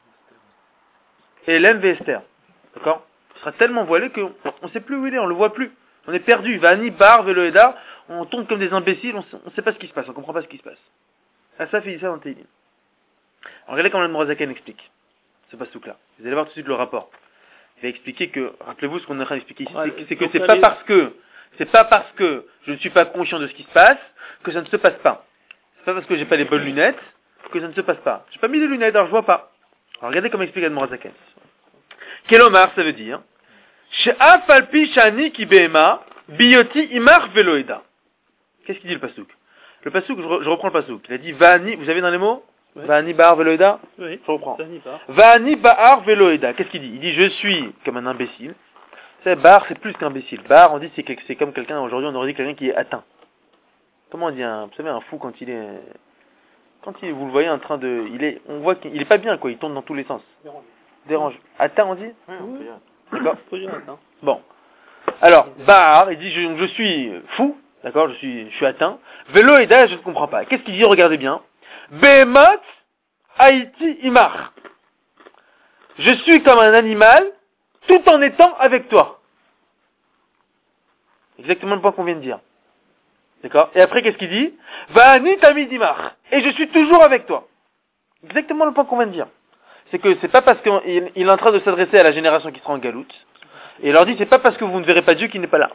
Et l'M Esther, d'accord? On sera tellement voilé qu'on ne sait plus où il est, on ne le voit plus. On est perdu, Vani, Bar, Veloeda, on tombe comme des imbéciles, on ne sait pas ce qui se passe, on ne comprend pas ce qui se passe. Asaph il dit ça dans Teilim. Alors regardez comment le Morazaken explique ce pasouk-là. Vous allez voir tout de suite le rapport. Il va expliquer que, rappelez-vous ce qu'on est en train d'expliquer ici, c'est que c'est pas parce que je ne suis pas conscient de ce qui se passe que ça ne se passe pas. C'est pas parce que j'ai pas les bonnes lunettes que ça ne se passe pas. J'ai pas mis les lunettes, alors je vois pas. Alors regardez comment explique le Morazaken. Kelomar, ça veut dire She'af alpi shani ki behema biyoti imar veloeda. Qu'est-ce qu'il dit le pasouk? Le pasouk, je reprends le pasouk. Il a dit Vani, vous avez dans les mots? Oui. Vani Ba'ar Veloeda. Oui. Je reprends. Vani Ba'ar Veloeda. Qu'est-ce qu'il dit? Il dit je suis comme un imbécile. C'est Ba'ar, c'est plus qu'un-imbécile. Ba'ar, on dit c'est comme quelqu'un, aujourd'hui on aurait dit quelqu'un qui est atteint. Comment on dit vous savez un fou quand vous le voyez en train de, on voit qu'il est pas bien quoi, il tourne dans tous les sens. Dérange. Atteint on dit? Oui. D'accord. Bon. Alors Ba'ar, il dit je suis fou, d'accord, je suis atteint. Veloeda, je ne comprends pas. Qu'est-ce qu'il dit? Regardez bien. Behemot haïti imar. Je suis comme un animal tout en étant avec toi. Exactement le point qu'on vient de dire. D'accord? Et après, qu'est-ce qu'il dit? Va'ani tamid imar. Et je suis toujours avec toi. Exactement le point qu'on vient de dire. C'est que c'est pas parce qu'il est en train de s'adresser à la génération qui sera en Galoute. Et il leur dit, c'est pas parce que vous ne verrez pas Dieu qu'il n'est pas là.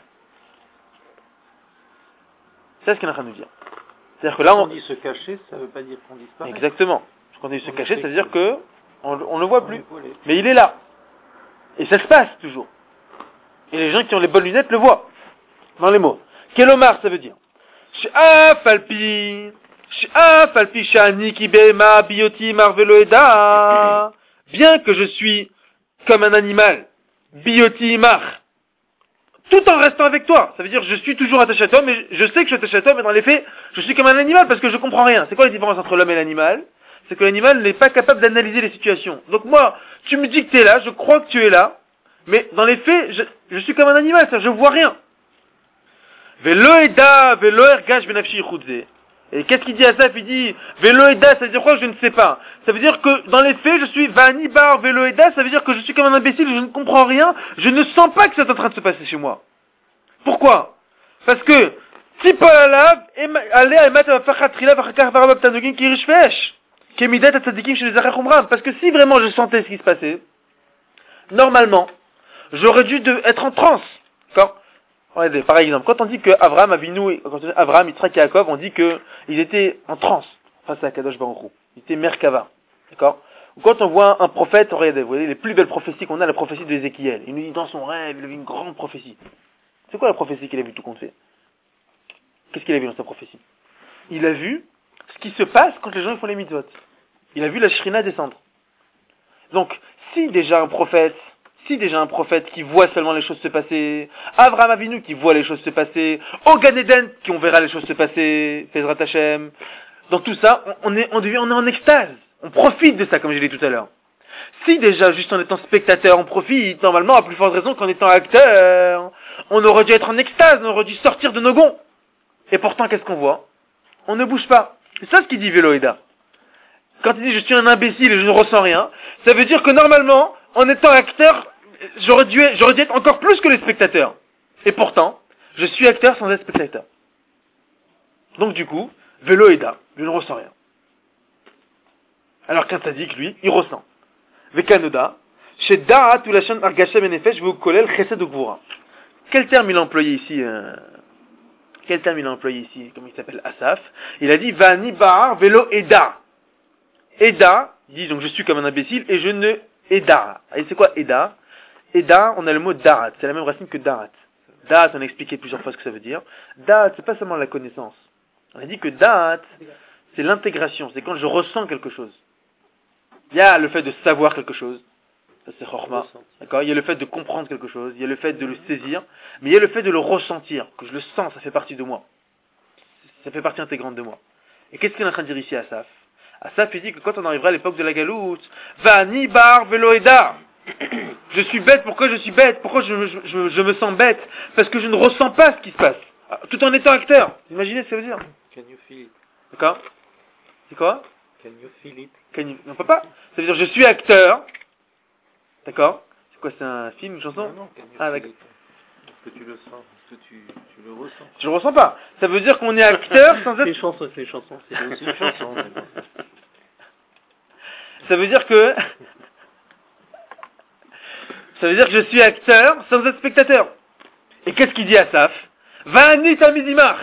C'est ce qu'il est en train de nous dire. C'est-à-dire que là, on dit se cacher, ça veut pas dire qu'on disparaît. Exactement. Quand on dit se cacher, ça veut dire que on ne le voit plus. Mais il est là. Et ça se passe toujours. Et les gens qui ont les bonnes lunettes le voient. Dans les mots. Kelomar, ça veut dire. She'af alpi Bien que je suis comme un animal, bioti mar, tout en restant avec toi. Ça veut dire je suis toujours attaché à toi, mais je sais que je suis attaché à toi, mais dans les faits, je suis comme un animal parce que je comprends rien. C'est quoi la différence entre l'homme et l'animal? C'est que l'animal n'est pas capable d'analyser les situations. Donc moi, tu me dis que tu es là, je crois que tu es là, mais dans les faits, je suis comme un animal, c'est-à-dire je vois rien. Velo eda, velo ergash benafshi yichudze. Et qu'est-ce qu'il dit à ça? Il dit Velo eda, ça veut dire quoi? Je ne sais pas. Ça veut dire que dans les faits, je suis Vani bar Velo eda, ça veut dire que je suis comme un imbécile, je ne comprends rien, je ne sens pas que c'est en train de se passer chez moi. Pourquoi? Parce que parce que si vraiment je sentais ce qui se passait, normalement, j'aurais dû être en transe. D'accord? Regardez, par exemple, quand on dit que Abraham, Avinu, Abraham, Yitzhak et Yaakov, on dit qu'ils étaient en transe face à Kadosh Baruch Hu. Ils étaient Merkava. D'accord? Ou quand on voit un prophète, regardez, vous voyez, les plus belles prophéties qu'on a, la prophétie d'Ézéchiel. Il nous dit dans son rêve, il a vu une grande prophétie. C'est quoi la prophétie qu'il a vu tout compte fait? Qu'est-ce qu'il a vu dans sa prophétie? Il a vu ce qui se passe quand les gens font les mitzvot. Il a vu la Shrina descendre. Donc, si déjà un prophète qui voit seulement les choses se passer, Avraham Avinu qui voit les choses se passer, au Gan Eden qui on verra les choses se passer, Bezrat Hashem, dans tout ça, on est en extase. On profite de ça, comme je l'ai dit tout à l'heure. Si déjà, juste en étant spectateur, on profite, normalement, à plus forte raison qu'en étant acteur, on aurait dû être en extase, on aurait dû sortir de nos gonds. Et pourtant, qu'est-ce qu'on voit? On ne bouge pas. C'est ça ce qu'il dit Veloïda. Quand il dit je suis un imbécile et je ne ressens rien, ça veut dire que normalement, en étant acteur, j'aurais dû être encore plus que les spectateurs. Et pourtant, je suis acteur sans être spectateur. Donc du coup, Veloïda, je ne ressens rien. Alors qu'un tzaddik, lui, il ressent. Vekanoda, chez Da'at ou la chaîne Argashem Enefesh, vous collez Chesed ou Gvura. Quel terme il a employé ici? Comme il s'appelle Asaf. Il a dit Vani Bar Velo Eda. Eda, il dit donc je suis comme un imbécile et je ne Eda. Et c'est quoi Eda? Eda, on a le mot Darat. C'est la même racine que Darat. Darat, on a expliqué plusieurs fois ce que ça veut dire. Darat, c'est pas seulement la connaissance. On a dit que Darat, c'est l'intégration. C'est quand je ressens quelque chose. Il y a le fait de savoir quelque chose. Ça, c'est Chokhmah. D'accord? Il y a le fait de comprendre quelque chose. Il y a le fait de le saisir. Mais il y a le fait de le ressentir. Que je le sens, ça fait partie de moi. Ça fait partie intégrante de moi. Et qu'est-ce qu'il est en train de dire ici à Asaf? Asaf, il dit que quand on arrivera à l'époque de la galoute, Vani bar veloeda. Je suis bête, pourquoi je suis bête? Pourquoi je me sens bête? Parce que je ne ressens pas ce qui se passe. Tout en étant acteur. Imaginez ce que ça veut dire. Can you feel it? D'accord? C'est quoi? Can you feel it? Non, pas. Ça veut dire je suis acteur. D'accord? C'est quoi, c'est un film, une chanson? Non, can you D'accord. feel it? Est-ce que tu le sens? Est-ce que tu le ressens? Je le ressens pas. Ça veut dire qu'on est acteur sans C'est être... une chanson, c'est aussi une chanson. Mais bon. Ça veut dire que... Ça veut dire que je suis acteur sans être spectateur. Et qu'est-ce qu'il dit à Asaf? Vani tamidimar.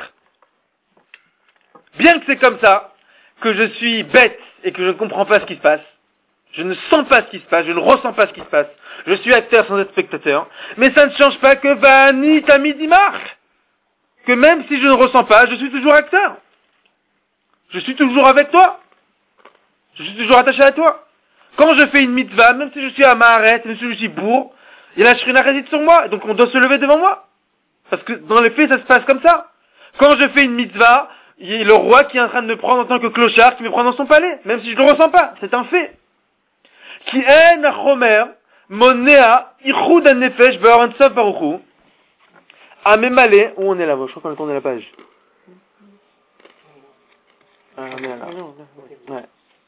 Bien que c'est comme ça, que je suis bête et que je ne comprends pas ce qui se passe, je ne sens pas ce qui se passe, je ne ressens pas ce qui se passe, je suis acteur sans être spectateur, mais ça ne change pas que Vani tamidimar. Que même si je ne ressens pas, je suis toujours acteur. Je suis toujours avec toi. Je suis toujours attaché à toi. Quand je fais une mitzvah, même si je suis à Maharet, même si je suis bourg, il y a la Shrina réside sur moi, donc on doit se lever devant moi. Parce que dans les faits, ça se passe comme ça. Quand je fais une mitzvah, il y a le roi qui est en train de me prendre en tant que clochard, qui me prend dans son palais, même si je ne le ressens pas. C'est un fait. Qui en achomer, monea, ichud an nefesh, be'oran tsav baruchu, amemale, où on est là-bas? Je crois qu'on a tourné la page. Ah, on est là. Ouais.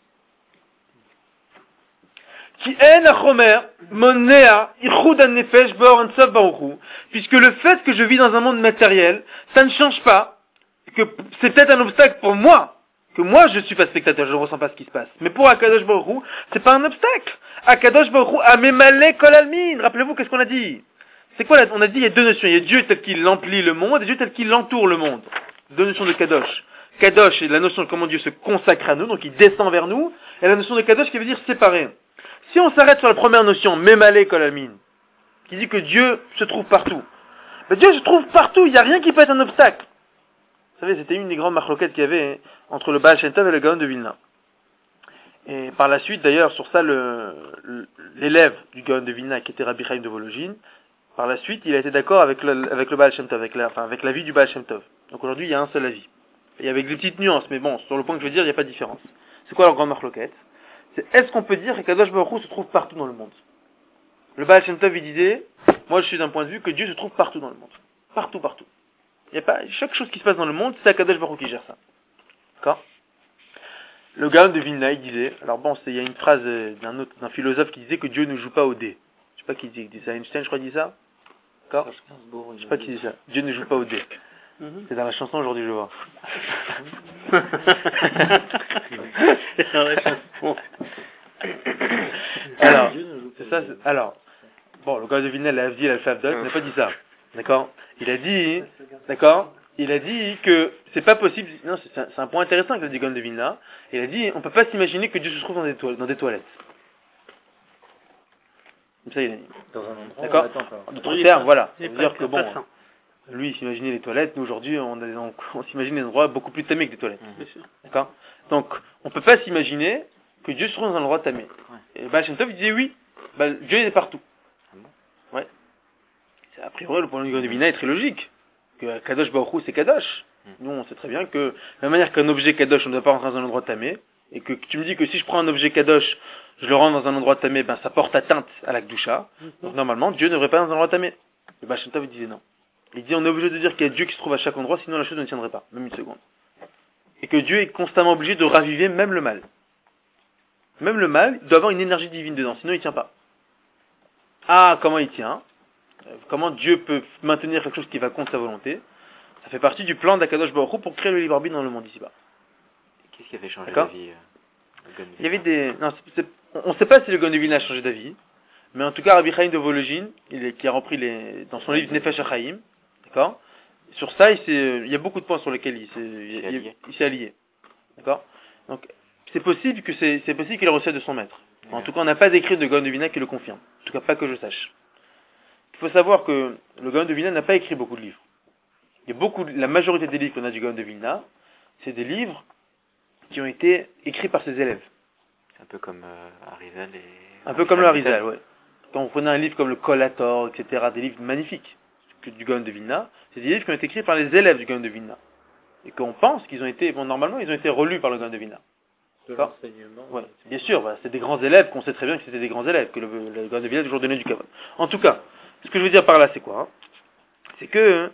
Puisque le fait que je vis dans un monde matériel, ça ne change pas, que c'est peut-être un obstacle pour moi, que moi je suis pas spectateur, je ne ressens pas ce qui se passe. Mais pour Akadosh Baruch Hu, c'est pas un obstacle. Akadosh Baruch Hu amemale kol almin. Rappelez-vous qu'est-ce qu'on a dit? C'est quoi on a dit il y a deux notions, il y a Dieu tel qu'il emplit le monde et Dieu tel qu'il entoure le monde. Deux notions de Kadosh. Kadosh, c'est la notion de comment Dieu se consacre à nous, donc il descend vers nous, et la notion de Kadosh qui veut dire séparer. Si on s'arrête sur la première notion, Memale Kol Almin, qui dit que Dieu se trouve partout, mais Dieu se trouve partout, il n'y a rien qui peut être un obstacle. savez, c'était une des grandes marloquettes qu'il y avait entre le Baal Shem Tov et le Gaon de Vilna. Et par la suite, d'ailleurs, sur ça, l'élève du Gaon de Vilna, qui était Rabbi Chaim de Volojine, par la suite, il a été d'accord avec le Baal Shem Tov, avec l'avis du Baal Shem Tov. Donc aujourd'hui, il y a un seul avis. Et avec des petites nuances, mais bon, sur le point que je veux dire, il n'y a pas de différence. C'est quoi leur grande marloquette? C'est est-ce qu'on peut dire que Kadosh Baruch Hu se trouve partout dans le monde? Le Baal Shem Tov, il disait, moi je suis d'un point de vue que Dieu se trouve partout dans le monde. Partout, partout. Il y a pas, chaque chose qui se passe dans le monde, c'est Kadosh Baruch Hu qui gère ça. D'accord? Le Gaon de Vilna, il disait, alors bon, il y a une phrase d'un philosophe qui disait que Dieu ne joue pas au dé. Je sais pas qui dit ça, Einstein, je crois, dit ça. D'accord? Je sais pas qui dit ça. Dieu ne joue pas au dé. C'est dans la chanson aujourd'hui, je vois. C'est dans la chanson. Alors, c'est ça, alors, bon, le Gaon de Vilna, l'Avdi, l'Alphavdol, n'a pas dit ça. D'accord? Il a dit, d'accord? Il a dit que c'est pas possible, non, c'est un point intéressant que l'a dit Gaon de Vilna. Il a dit, on peut pas s'imaginer que Dieu se trouve dans des toilettes. Comme ça, il a dit. Dans un endroit. D'accord? En D'autres termes, voilà. Ça C'est veut pas dire que bon, intéressant. lui, il s'imaginait les toilettes. Nous, aujourd'hui, on s'imagine des endroits beaucoup plus tamés que des toilettes. Bien sûr. D'accord? Donc, on peut pas s'imaginer que Dieu se trouve dans un endroit tamé. Et Baal Shem Tov, il disait oui, Dieu il est partout. Ouais. A priori, le point de vue de Vilna est très logique. Que Kadosh Baruch Hu, c'est Kadosh. Nous, on sait très bien que, de la manière qu'un objet Kadosh, on ne doit pas rentrer dans un endroit tamé, et que tu me dis que si je prends un objet Kadosh, je le rentre dans un endroit tamé, ça porte atteinte à la Kedusha. Donc, normalement, Dieu ne devrait pas dans un endroit tamé. Le Baal Shem Tov, il disait non. Il dit, on est obligé de dire qu'il y a Dieu qui se trouve à chaque endroit, sinon la chose ne tiendrait pas, même une seconde. Et que Dieu est constamment obligé de raviver même le mal. Même le mal, il doit avoir une énergie divine dedans, sinon il tient pas. Ah, comment il tient? Comment Dieu peut maintenir quelque chose qui va contre sa volonté? Ça fait partie du plan d'Akadosh Baruch Hu pour créer le libre arbitre dans le monde ici-bas. Qu'est-ce qui avait changé D'accord? d'avis Il y avait des... Non, on ne sait pas si le Gaon de Vilna a changé d'avis, mais en tout cas, Rabbi Chaim de Volojine, qui a repris dans son livre Nefesh HaChaim, d'accord? Sur ça, il y a beaucoup de points sur lesquels il s'est allié. D'accord? Donc, c'est possible qu'il a reçu de son maître. En tout cas, on n'a pas d'écrit de Gaon de Vilna qui le confirme. En tout cas, pas que je sache. Il faut savoir que le Gaon de Vilna n'a pas écrit beaucoup de livres. La majorité des livres qu'on a du Gaon de Vilna, c'est des livres qui ont été écrits par ses élèves. Un peu comme Arizal et... Un peu comme le Arizal, ouais. Quand vous prenez un livre comme le Kol HaTor, etc., des livres magnifiques du Gaon de Vilna, c'est des livres qui ont été écrits par les élèves du Gaon de Vilna. Et qu'on pense qu'ils ont été, normalement, ils ont été relus par le Gaon de Vilna. De l'enseignement. Ouais, bien sûr, c'est des grands élèves, qu'on sait très bien que c'était des grands élèves, que le Gaon de Vilna a toujours donné du kavod. En tout cas, ce que je veux dire par là, c'est quoi? C'est que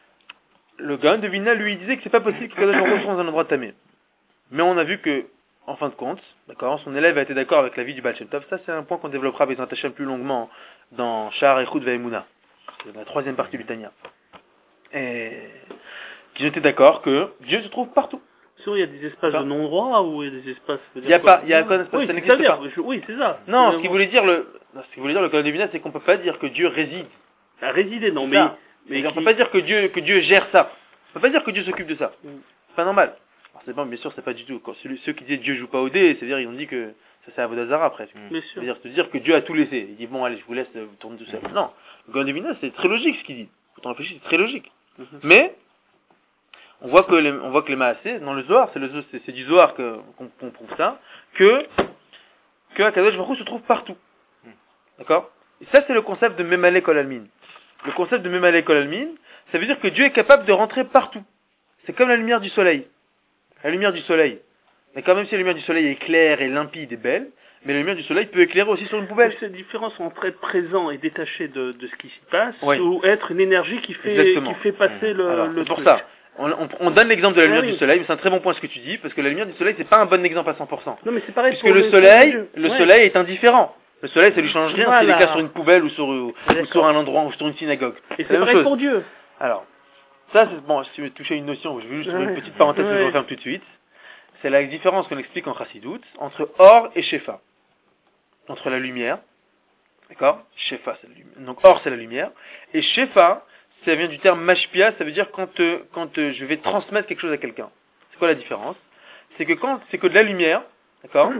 le Gaon de Vilna, lui, il disait que c'est pas possible que Kadosh Baruch Hu soit dans un endroit tamé. Mais on a vu que, en fin de compte, d'accord, son élève a été d'accord avec l'avis du Baal Shem Tov. Ça, c'est un point qu'on développera avec Hashem plus longuement dans Sha'ar Echut Ve'emunah, la troisième partie du Tanya. Et qu'ils étaient d'accord que Dieu se trouve partout. Sûr, il y a des espaces de non-droit ou il y a des espaces... Il y a pas, il y a un espace, oui, ça n'existe pas. Oui, c'est ça. Non, ce qu'il voulait dire le Gaon de Vilna, c'est qu'on peut pas dire que Dieu réside. À résider, non, mais on peut pas dire que Dieu gère ça. On peut pas dire que Dieu s'occupe de ça. C'est pas normal. Alors, c'est bon, bien sûr, c'est pas du tout. Quand ceux qui disaient Dieu joue pas au dé, c'est-à-dire ils ont dit que ça c'est Avodazara presque. Bien sûr. C'est-à-dire te dire que Dieu a tout laissé. Il dit bon allez, je vous laisse tourner tout seul. Non, le Gaon de Vilna, c'est très logique ce qu'il dit. Faut en réfléchir, c'est très logique. Mais on voit que les Maasé, dans le Zohar, c'est du Zohar qu'on prouve ça, que Akadosh Baruch Hu se trouve partout. D'accord? Et ça c'est le concept de Memale Kol Almin. Le concept de Memale Kol Almin, ça veut dire que Dieu est capable de rentrer partout. C'est comme la lumière du soleil. La lumière du soleil. Mais quand même si la lumière du soleil est claire et limpide et belle, mais la lumière du soleil peut éclairer aussi sur une poubelle. C'est la différence entre être présent et détaché de ce qui s'y passe, Oui. ou être une énergie qui fait passer le c'est pour truc. ça. On donne l'exemple de la lumière du soleil, mais c'est un très bon point ce que tu dis, parce que la lumière du soleil, c'est pas un bon exemple à 100%. Non, mais c'est pareil Puisque pour le soleil est indifférent. Le soleil, ça lui change rien s'il éclaire sur une poubelle ou sur un endroit ou sur une synagogue. Et c'est pareil pour Dieu. Alors, ça, c'est bon, si tu veux toucher une notion, je vais juste faire une petite parenthèse que je referme tout de suite. C'est la différence qu'on explique en Chassidoute entre Or et Shefa. Entre la lumière, d'accord? Shefa, c'est la lumière. Donc Or, c'est la lumière. Et Shefa, ça vient du terme mashpia, ça veut dire quand je vais transmettre quelque chose à quelqu'un. C'est quoi la différence? C'est que de la lumière, d'accord?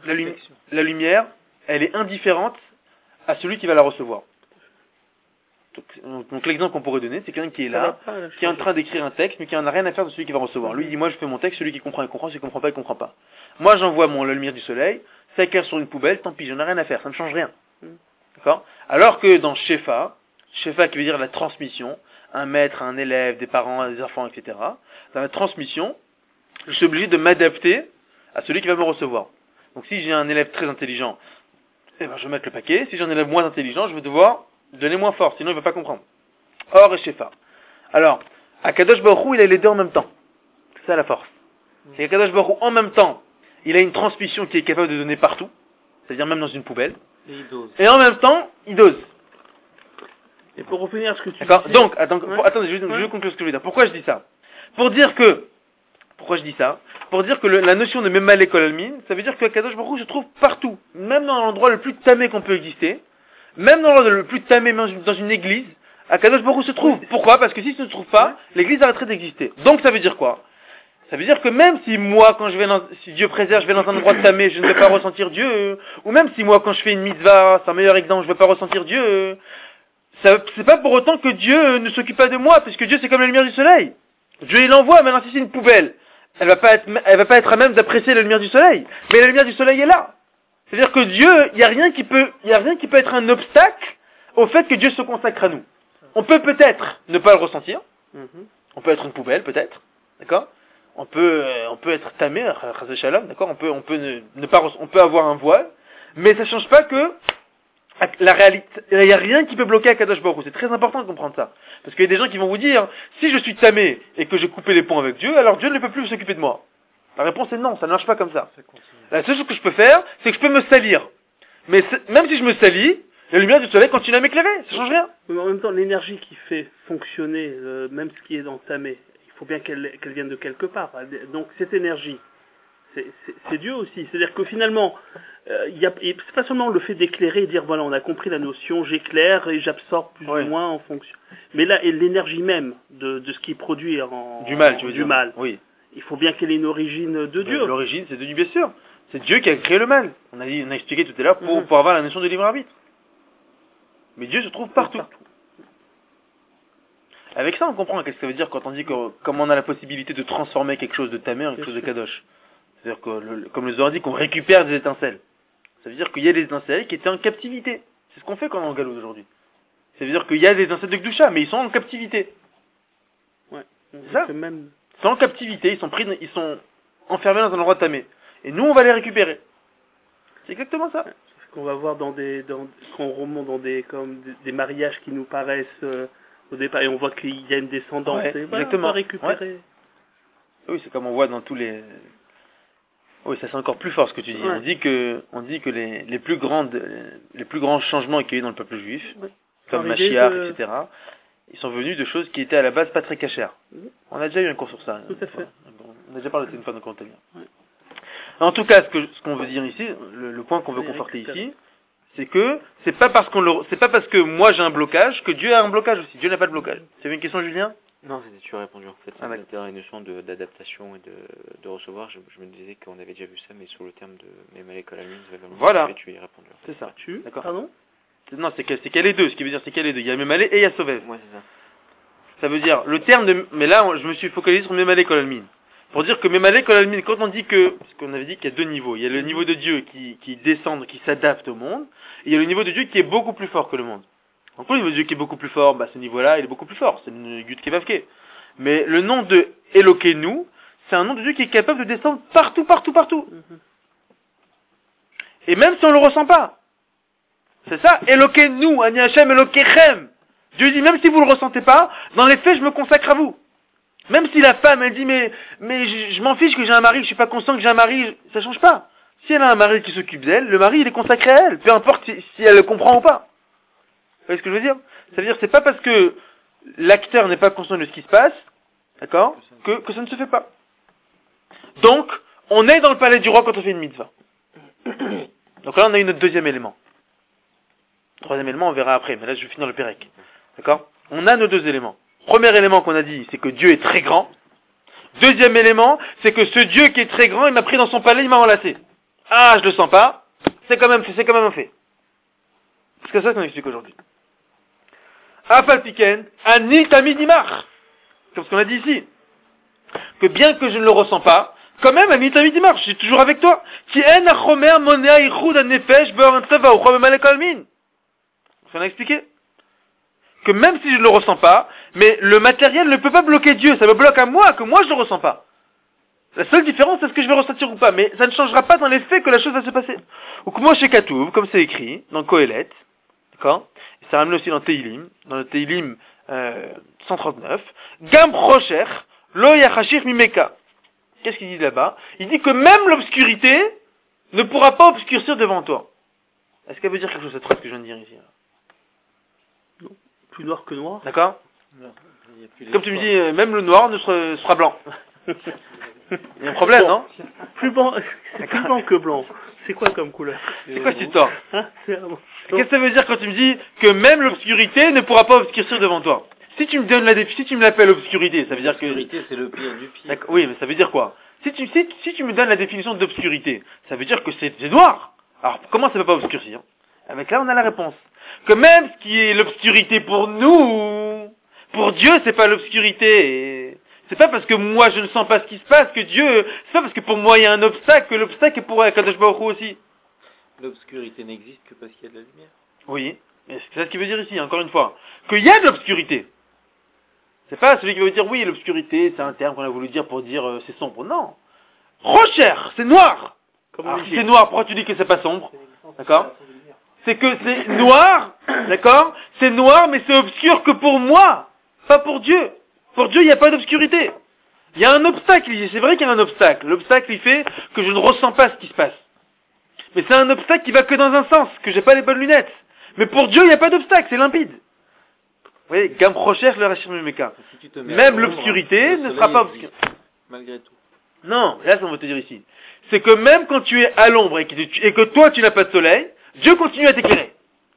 La lumière, elle est indifférente à celui qui va la recevoir. Donc l'exemple qu'on pourrait donner, c'est quelqu'un qui est là, qui est en train d'écrire un texte, mais qui en a rien à faire de celui qui va recevoir. Lui, il dit, moi, je fais mon texte, celui qui comprend, il comprend, celui qui comprend pas, il comprend pas. Moi, j'envoie la lumière du soleil, ça éclaire sur une poubelle, tant pis, j'en ai rien à faire, ça ne change rien. D'accord? Alors que dans Shefa qui veut dire la transmission, un maître, un élève, des parents, des enfants, etc. Dans la transmission, je suis obligé de m'adapter à celui qui va me recevoir. Donc si j'ai un élève très intelligent, eh ben, je vais mettre le paquet. Si j'ai un élève moins intelligent, je vais devoir donner moins fort, sinon il ne va pas comprendre. Or et Shefa. Alors, Akadosh Baruch Hu, il a les deux en même temps. C'est ça la force. C'est qu'Akadosh Baruch Hu, en même temps, il a une transmission qui est capable de donner partout, c'est-à-dire même dans une poubelle. Et en même temps, il dose. Et pour revenir à ce que tu D'accord. disais... Donc, attendez, je vais conclure ce que je veux dire. Pourquoi je dis ça? Pourquoi je dis ça? Pour dire que la notion de Memale Kol Almin, ça veut dire que Akadosh Baruch Hu se trouve partout, même dans l'endroit le plus tamé qu'on peut exister, même dans l'endroit le plus tamé dans une église, Akadosh Baruch Hu se trouve. Pourquoi? Parce que s'il ne se trouve pas, l'église arrêterait d'exister. Donc ça veut dire quoi? Ça veut dire que même si moi, quand si Dieu préserve, je vais dans un endroit tamé, je ne vais pas ressentir Dieu, ou même si moi, quand je fais une mitzvah, c'est un meilleur exemple, je ne vais pas ressentir Dieu, c'est pas pour autant que Dieu ne s'occupe pas de moi, parce que Dieu c'est comme la lumière du soleil. Dieu il l'envoie, maintenant si c'est une poubelle, elle va pas être à même d'apprécier la lumière du soleil, mais la lumière du soleil est là. C'est-à-dire que Dieu, il y a rien qui peut être un obstacle au fait que Dieu se consacre à nous. On peut peut-être ne pas le ressentir, on peut être une poubelle peut-être, d'accord? On peut être tamé, d'accord? On peut avoir un voile, mais ça change pas que la réalité, il n'y a rien qui peut bloquer Akadosh Baruch Hu. C'est très important de comprendre ça. Parce qu'il y a des gens qui vont vous dire, si je suis tamé et que j'ai coupé les ponts avec Dieu, alors Dieu ne peut plus s'occuper de moi. La réponse est non, ça ne marche pas comme ça. La seule chose que je peux faire, c'est que je peux me salir. Mais même si je me salis, la lumière du soleil continue à m'éclairer, ça change rien. Mais en même temps, l'énergie qui fait fonctionner, même ce qui est entamé, il faut bien qu'elle vienne de quelque part. Donc cette énergie, c'est Dieu aussi. C'est-à-dire que finalement, c'est pas seulement le fait d'éclairer et dire voilà, on a compris la notion, j'éclaire et j'absorbe plus ou moins en fonction. Mais là, et l'énergie même de ce qui produit du mal, tu veux dire. Mal. Oui. Il faut bien qu'elle ait une origine de Dieu. L'origine, c'est de Dieu, bien sûr. C'est Dieu qui a créé le mal. On a expliqué tout à l'heure pour avoir la notion de libre arbitre. Mais Dieu se trouve partout. Avec ça, on comprend qu'est-ce que ça veut dire quand on dit comme on a la possibilité de transformer quelque chose de tamé en quelque chose de kadosh. C'est-à-dire que, comme le Zohar dit, qu'on récupère des étincelles. Ça veut dire qu'il y a des étincelles qui étaient en captivité. C'est ce qu'on fait quand on est en Galoute aujourd'hui. Ça veut dire qu'il y a des étincelles de Kedusha, mais ils sont en captivité. Ouais. C'est ça. Même... Ils sont en captivité, ils sont enfermés dans un endroit tamé. Et nous, on va les récupérer. C'est exactement ça. C'est ce qu'on va voir quand on remonte dans des mariages qui nous paraissent au départ, et on voit qu'il y a une descendance. Ouais, et voilà, exactement. On va récupérer. Ouais. Oui, c'est comme on voit dans tous les... Oui, ça c'est encore plus fort ce que tu dis. Ouais. On dit que les plus grands changements qu'il y a eu dans le peuple juif, comme Mashiach, etc., ils sont venus de choses qui étaient à la base pas très cachères. On a déjà eu un cours sur ça. Tout à fait. On a déjà parlé de une fois dans le contenu. En tout cas, ce qu'on veut dire ici, le point qu'on veut conforter ici, c'est que c'est pas parce que moi j'ai un blocage que Dieu a un blocage aussi. Dieu n'a pas de blocage. C'est une question, Julien? Non, tu as répondu en fait. C'était dans une notion d'adaptation et de recevoir. Je me disais qu'on avait déjà vu ça, mais sur le terme de Memale Kol Almin, voilà. Tu y as répondu. C'est ça. D'accord. Pardon? Non, c'est qu'il y a les deux. Ce qui veut dire c'est qu'il y a les deux. Il y a Memale et il y a Sovev. Ouais, c'est ça. Ça veut dire le terme de. Mais là, je me suis focalisé sur Memale Kol Almin. Pour dire que Memale Kol Almin, quand on dit parce qu'on avait dit qu'il y a deux niveaux. Il y a le niveau de Dieu qui descend, qui s'adapte au monde. Et il y a le niveau de Dieu qui est beaucoup plus fort que le monde. Donc le niveau de Dieu qui est beaucoup plus fort, ce niveau-là, il est beaucoup plus fort. C'est le Yud Kevavke. Mais le nom de Elokeinu, c'est un nom de Dieu qui est capable de descendre partout, partout, partout. Et même si on le ressent pas. C'est ça, Elokeinu, Ani Hashem Elokechem. Dieu dit, même si vous le ressentez pas, dans les faits, je me consacre à vous. Même si la femme, elle dit, mais je m'en fiche que j'ai un mari, je suis pas conscient que j'ai un mari, ça change pas. Si elle a un mari qui s'occupe d'elle, le mari, il est consacré à elle. Peu importe si elle le comprend ou pas. Vous voyez ce que je veux dire? Ça veut dire, c'est pas parce que l'acteur n'est pas conscient de ce qui se passe, d'accord, que ça ne se fait pas. Donc, on est dans le palais du roi quand on fait une mitzvah. Donc là, on a eu notre deuxième élément. Troisième élément, on verra après, mais là, je vais finir le Pérec. D'accord? On a nos deux éléments. Premier élément qu'on a dit, c'est que Dieu est très grand. Deuxième élément, c'est que ce Dieu qui est très grand, il m'a pris dans son palais, il m'a enlacé. Ah, je le sens pas. C'est quand même un fait. C'est comme ça qu'on explique aujourd'hui. Afalpiken, Ani Tamidimar. Comme ce qu'on a dit ici. Que bien que je ne le ressens pas, quand même, Ani Tamidimar, je suis toujours avec toi. Qui en achomer monea ichud anefesh be'oran tava ou chom malek almin. On a expliqué. Que même si je ne le ressens pas, mais le matériel ne peut pas bloquer Dieu, ça me bloque à moi, que moi je ne le ressens pas. La seule différence, c'est ce que je vais ressentir ou pas, mais ça ne changera pas dans les faits que la chose va se passer. Ou comme moi chez Katoub, comme c'est écrit, dans Kohelet, d'accord? Et ça ramène aussi dans Teilim, dans le Teilim 139, Gam Rocher, Lo Yachashir Mimeka. Qu'est-ce qu'il dit là-bas? Il dit que même l'obscurité ne pourra pas obscurcir devant toi. Est-ce qu'elle veut dire quelque chose, cette phrase que je viens de dire ici? Non. Plus noir que noir. D'accord? Non, il y a plus Comme tu me l'espoir. dis, même le noir ne sera blanc. Il y a un problème, Bon. non? Plus blanc, c'est plus blanc que blanc. C'est quoi comme couleur? C'est quoi cette histoire? Hein? Qu'est-ce que ça veut dire quand tu me dis que même l'obscurité ne pourra pas obscurcir devant toi? Si tu me donnes si tu me l'appelles obscurité, ça veut dire que... L'obscurité, c'est le pire du pire. D'accord, oui, mais ça veut dire quoi? Si tu me donnes la définition d'obscurité, ça veut dire que c'est noir. Alors, comment ça peut pas obscurcir? Avec là, on a la réponse. Que même ce qui est l'obscurité pour nous, pour Dieu, c'est pas l'obscurité. C'est pas parce que moi je ne sens pas ce qui se passe que Dieu, c'est pas parce que pour moi il y a un obstacle que l'obstacle est pour Kadosh Baruch Hu aussi. L'obscurité n'existe que parce qu'il y a de la lumière. Oui, mais c'est ça ce qu'il veut dire ici, encore une fois. Qu'il y a de l'obscurité. C'est pas celui qui va dire oui, l'obscurité, c'est un terme qu'on a voulu dire pour dire c'est sombre. Non. Rocher, c'est noir. Alors, si c'est noir, pourquoi tu dis que c'est pas sombre? D'accord? C'est que c'est noir, d'accord? C'est noir, mais c'est obscur que pour moi, pas pour Dieu. Pour Dieu, il n'y a pas d'obscurité. Il y a un obstacle, c'est vrai qu'il y a un obstacle. L'obstacle, il fait que je ne ressens pas ce qui se passe. Mais c'est un obstacle qui va que dans un sens, que j'ai pas les bonnes lunettes. Mais pour Dieu, il n'y a pas d'obstacle, c'est limpide. Vous voyez, Gam Rocher, le Rachir Mimeka. Si tu te mets à Même l'ombre, l'obscurité le ne sera soleil pas existe, obscure. malgré tout. Non, là, ça on va te dire ici. C'est que même quand tu es à l'ombre et que toi tu n'as pas de soleil, Dieu continue à t'éclairer.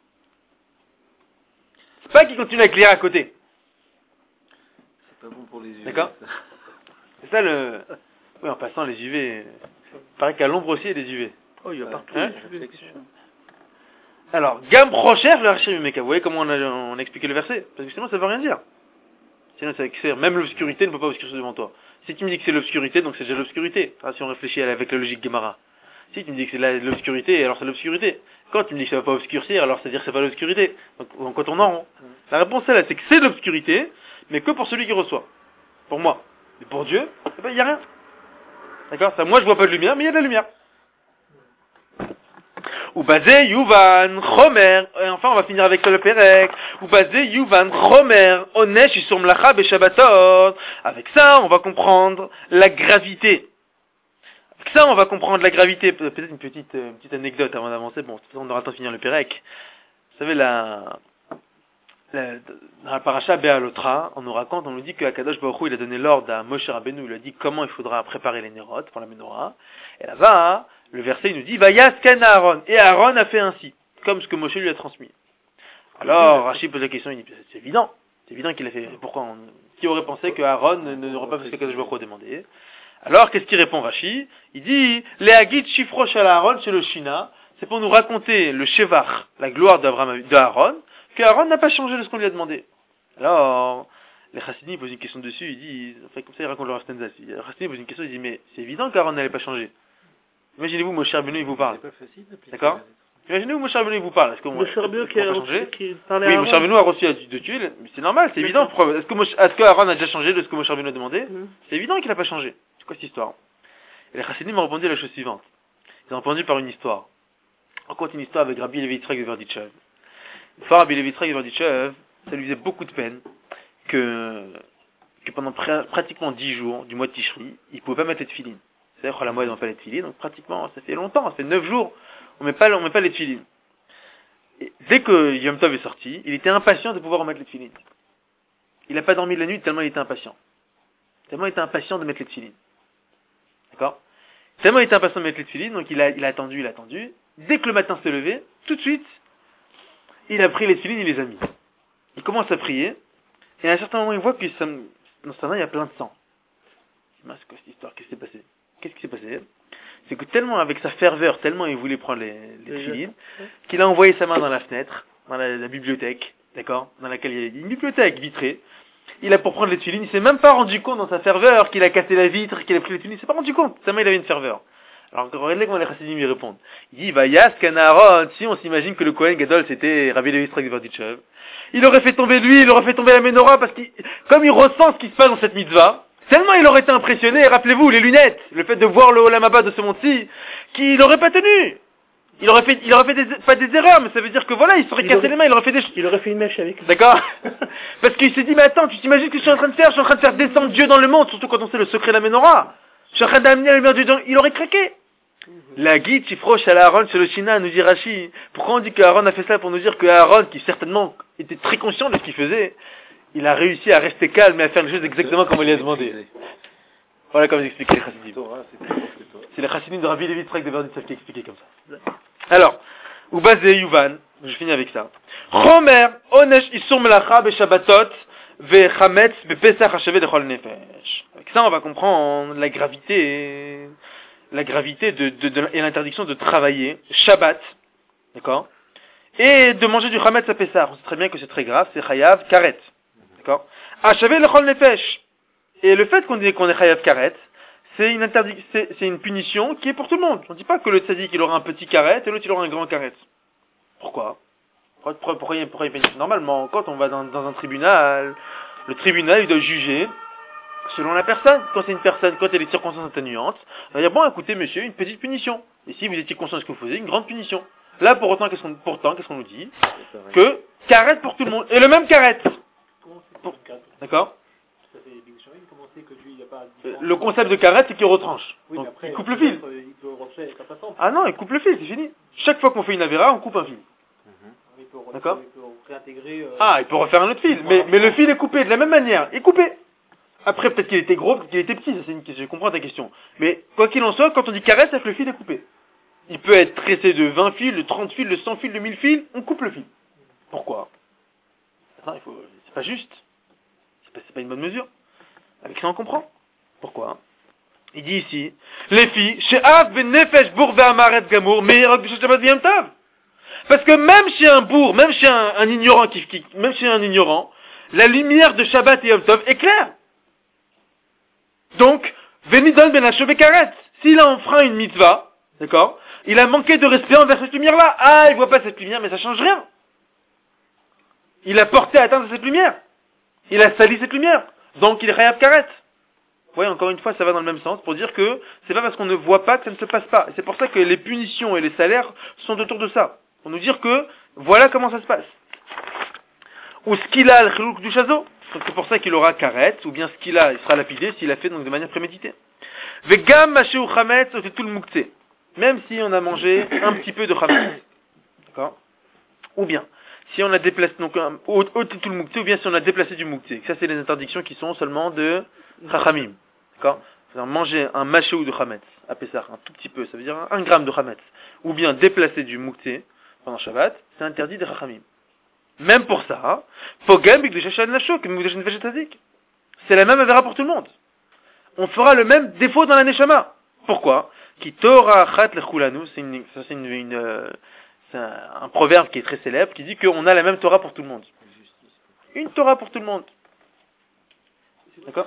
C'est pas qu'il continue à éclairer à côté. C'est pas bon pour les yeux. D'accord. C'est ça le... Oui, en passant les UV, il paraît qu'à l'ombre aussi il y a des UV. Oh, il y a partout. Hein? Réflexion. Alors, Gam Procher, le Rachir Mimeka. Vous voyez comment on a expliqué le verset? Parce que sinon ça veut rien dire. Sinon ça veut dire même l'obscurité ne peut pas obscurcir devant toi. Si tu me dis que c'est l'obscurité, donc c'est déjà l'obscurité. Enfin, si on réfléchit avec la logique Gemara. Si tu me dis que c'est l'obscurité, alors c'est l'obscurité. Quand tu me dis que ça va pas obscurcir, alors c'est dire que c'est pas l'obscurité. Donc quand on en rond. La réponse est là, c'est que c'est l'obscurité, mais que pour celui qui reçoit. Pour moi. Mais pour Dieu, il n'y a rien. D'accord? Ça, moi je vois pas de lumière, mais il y a de la lumière. Ou basé Yuvan Chomer, et enfin on va finir avec le Pérec. Ou basé Yuvan Chomer, Onesh Isur Mlacha Beshabbatot. Avec ça, on va comprendre la gravité. Avec ça, on va comprendre la gravité. Peut-être une petite anecdote avant d'avancer. Bon, de toute façon, on aura le temps de finir le Pérec. Vous savez, dans la paracha Béalotra, on nous raconte, on nous dit que Akadosh Baruch Hu, il a donné l'ordre à Moshe Rabbeinu, il a dit comment il faudra préparer les nérotes pour la menorah. Et là-bas, le verset il nous dit Vayasken Aaron, et Aaron a fait ainsi, comme ce que Moshe lui a transmis. Alors, Rachid pose la question, il dit c'est évident qu'il a fait. Pourquoi qui aurait pensé que Aaron n'aurait pas fait ce qu'Akadosh Baruch Hu a demandé? Alors, qu'est-ce qu'il répond Rashi? Il dit Leagit Shifro Shel Aaron chez le Shina, c'est pour nous raconter le Shevach, la gloire d'Aaron, que Aaron n'a pas changé de ce qu'on lui a demandé. Alors, les Chassidim posent une question dessus, ils disent, enfin comme ça ils racontent leur stanza. Les Chassidim posent une question, ils disent mais c'est évident qu'Aaron n'allait pas changer. Imaginez-vous Moshe Rabbeinu il vous parle. C'est pas facile d'appliquer. D'accord? Imaginez-vous Moshe Rabbeinu il vous parle. Est-ce que Moshe Rabbeinu qui parlait oui, à Moshe Aaron. Rabbeinu a reçu de tuer, mais c'est normal, c'est évident. Est-ce que Aaron a déjà changé de ce que Moshe Rabbeinu a demandé? C'est évident qu'il n'a pas changé. C'est quoi cette histoire? Et les Chassidim ont répondu à la chose suivante. Ils ont répondu par une histoire. On compte une histoire avec Rabbi Levi Yitzhak de Verditchev. Une fois, Rabbi Levi Yitzhak de Verditchev, ça lui faisait beaucoup de peine que pendant pratiquement 10 jours du mois de Tishri, il ne pouvait pas mettre les tefilines. C'est-à-dire que la moelle, on met pas les tefilines, donc pratiquement, ça fait longtemps, ça fait 9 jours, on met pas les tefilines. Et dès que Yom Tov est sorti, il était impatient de pouvoir remettre les tefilines. Il n'a pas dormi de la nuit tellement il était impatient. Tellement il était impatient de mettre les tefilines. D'accord? Tellement il était impatient de mettre les tefilines, donc il a attendu. Dès que le matin s'est levé, tout de suite, il a pris les tefilines, il les a mis. Il commence à prier, et à un certain moment, il voit que dans sa main, il y a plein de sang. Il dit, c'est quoi cette histoire? Qu'est-ce qui s'est passé? Qu'est-ce qui s'est passé? C'est que tellement, avec sa ferveur, tellement il voulait prendre les tefilines, qu'il a envoyé sa main dans la fenêtre, dans la bibliothèque, d'accord, dans laquelle il y a une bibliothèque vitrée. Il a pour prendre les tuilines, il s'est même pas rendu compte dans sa ferveur qu'il a cassé la vitre, qu'il a pris les tuilines, il s'est pas rendu compte, tellement il avait une ferveur. Alors, regardez comment les chassidim lui répondent. Il dit, Vayas Kanaron, si on s'imagine que le Kohen Gadol c'était Rabbi Levi Yitzhak de Berditchev, il aurait fait tomber lui, il aurait fait tomber la menorah, parce que, comme il ressent ce qui se passe dans cette mitzvah, tellement il aurait été impressionné, rappelez-vous, les lunettes, le fait de voir le Olam Haba de ce monde-ci, qu'il n'aurait pas tenu. Il aurait fait pas des erreurs, mais ça veut dire que voilà, il serait cassé les mains, il aurait fait des choses. Il aurait fait une mèche avec lui. D'accord? Parce qu'il s'est dit, mais attends, tu t'imagines ce que je suis en train de faire? Je suis en train de faire descendre Dieu dans le monde, surtout quand on sait le secret de la menorah. Je suis en train d'amener la lumière de Dieu dans... Il aurait craqué. La guide, Chifroche à Aaron, chez le Shina, nous dit Rashi. Pourquoi on dit qu'Aaron a fait ça? Pour nous dire que Aaron, qui certainement était très conscient de ce qu'il faisait, il a réussi à rester calme et à faire les choses exactement comme on lui a demandé. Voilà comment j'explique les chassidim. C'est les chassidim de Rabbi Levi Yitzhak de Berditchev qui expliqué comme ça. Alors, Ubaz et Yuvan, je finis avec ça. Chomer, Onesh Isur Melacha Beshabbatot, Vechametz Bepesach Hashavet Lechol Nefesh. Avec ça, on va comprendre la gravité et l'interdiction de travailler Shabbat, d'accord, et de manger du Chametz à Pessah. On sait très bien que c'est très grave, c'est Chayav Karet, d'accord. Hashavet Lechol Nefesh. Et le fait qu'on est Chayav Karet, c'est une punition qui est pour tout le monde. On ne dit pas que le tzaddik il aura un petit karet et l'autre il aura un grand karet. Pourquoi il y a une punition? Normalement, quand on va dans un tribunal, le tribunal il doit juger selon la personne. Quand c'est une personne, quand il y a des circonstances atténuantes, on va dire bon écoutez monsieur, une petite punition. Et si vous étiez conscient de ce que vous faisiez, une grande punition. Là pourtant qu'est-ce qu'on nous dit? Que karet pour tout le monde. Et le même karet. D'accord? Le concept de karet, c'est qu'il retranche. Oui, donc, après, il coupe le fil. Il peut refaire sa façon. Ah non, il coupe le fil, c'est fini. Chaque fois qu'on fait une avéra, on coupe un fil. D'accord? Il peut réintégrer. Il peut refaire un autre fil. Mais le fil est coupé de la même manière. Il est coupé. Après, peut-être qu'il était gros, peut-être qu'il était petit. Ça, je comprends ta question. Mais quoi qu'il en soit, quand on dit karet, c'est que le fil est coupé. Il peut être tressé de 20 fils, de 30 fils, de 100 fils, de 1000 fils. On coupe le fil. Pourquoi? Attends, c'est pas juste. C'est pas une bonne mesure. Avec ça, on comprend. Pourquoi? Il dit ici, les filles, she'av ben nefesh bour ve'amaret gamour, meirok b'sheshabat v'yam tav. Parce que même chez un bourg, même chez un ignorant même chez un ignorant, la lumière de Shabbat et Yom Tov est claire. Donc, venidon ben hasho bekaret. S'il a enfreint une mitzvah, d'accord, il a manqué de respect envers cette lumière-là. Ah, il voit pas cette lumière, mais ça change rien. Il a porté atteinte à cette lumière. Il a sali cette lumière. Donc, il est chayav karet. Vous voyez, encore une fois, ça va dans le même sens pour dire que c'est pas parce qu'on ne voit pas que ça ne se passe pas. Et c'est pour ça que les punitions et les salaires sont autour de ça. Pour nous dire que voilà comment ça se passe. Ou ce qu'il a, le chilouk du chazo. C'est pour ça qu'il aura karet, ou bien ce qu'il a, il sera lapidé s'il a fait donc de manière préméditée. Vegam masheu chametz otetul muktzeh. Même si on a mangé un petit peu de chametz. D'accord? Ou bien, si on a déplacé, donc, otetul muktzeh, ou bien si on a déplacé du muktzeh. Ça, c'est les interdictions qui sont seulement de chachamim. D'accord? C'est-à-dire manger un masheu de chametz à Pessah, un tout petit peu, ça veut dire 1 gramme de chametz. Ou bien déplacer du muktzeh pendant Shabbat, c'est interdit des chachamim. Même pour ça, c'est la même avéra pour tout le monde. On fera le même défaut dans la neshama. Pourquoi? C'est un proverbe qui est très célèbre, qui dit qu'on a la même Torah pour tout le monde. Une Torah pour tout le monde. D'accord?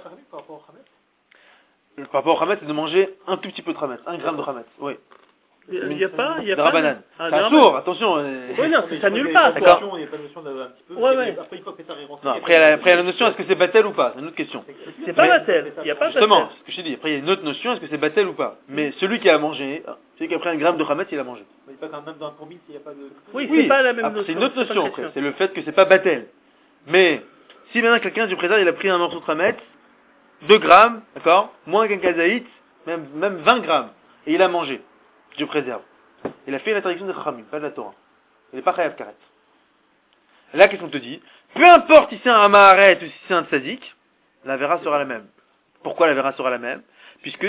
Par rapport au chametz, c'est de manger un tout petit peu de chametz, 1 gramme de chametz. Oui. Il n'y a pas. De rabanan. C'est un sourd, attention. Oui, non, ça n'annule pas. D'accord. Il n'y a pas de notion d'avoir un petit peu. Ouais. Après, une fois que ça est rentré. Non, après, il y a la notion, est-ce que c'est batel ou pas? C'est une autre question. C'est pas batel. Il n'y a pas Justement, batel. ce que je t'ai dit. Après, il y a une autre notion, est-ce que c'est batel ou pas? Mais celui qui a mangé, celui qui a pris 1 gramme de chametz, il a mangé. Mais pas quand même dans un combine s'il n'y a pas de. Oui, c'est pas la même après, notion. c'est une autre notion, après. C'est le fait que c'est pas batel. Mais, si maintenant quelqu'un du président, il a pris un morceau de chametz, 2 grammes, d'accord? Moins qu'un kazaït, même 20 grammes. Et il a mangé. Je préserve. Il a fait l'interdiction de Chachamim, pas de la Torah. Il n'est pas chayav karet. Là, qu'est-ce qu'on te dit? Peu importe si c'est un Amaharet ou si c'est un Tzadik, la vera sera la même. Pourquoi la vera sera la même? Puisque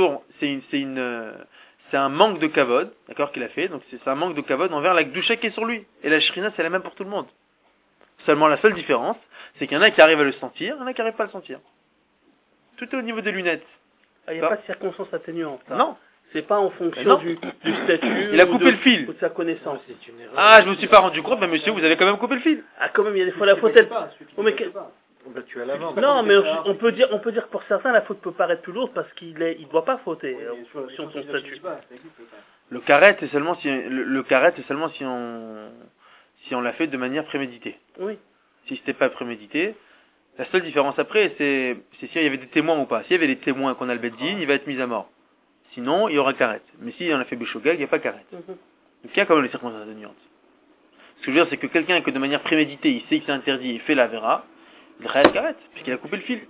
c'est un manque de kavod, d'accord, qu'il a fait. Donc c'est un manque de kavod envers la Gdusha qui est sur lui. Et la Shrina, c'est la même pour tout le monde. Seulement la seule différence, c'est qu'il y en a qui arrivent à le sentir, il y en a qui n'arrivent pas à le sentir. Tout est au niveau des lunettes. Il n'y a pas de circonstance atténuante. Non. C'est pas en fonction Non. du statut Il a ou coupé le fil. ou de sa connaissance. C'est une erreur. Ah, je me suis pas rendu compte, mais monsieur, vous avez quand même coupé le fil. Ah, quand même, il y a des fois la faute, elle... Oh, mais Bah, tu as la main. Non, mais on peut dire que pour certains, la faute peut paraître plus lourde parce qu'il doit pas fauter en fonction de son statut. Le carré, c'est seulement le carré, c'est seulement si on l'a fait de manière préméditée. Oui. Si c'était pas prémédité, la seule différence après, c'est s'il y avait des témoins ou pas. S'il y avait des témoins qu'on a le beddin, il va être mis à mort. Sinon, il y aura carré. Mais si on a fait béchogag, il n'y a pas carré. Donc il y a quand même les circonstances atténuantes. Ce que je veux dire, c'est que quelqu'un que de manière préméditée, il sait que c'est interdit, il fait la vera, il reste carré, puisqu'il a coupé le fil.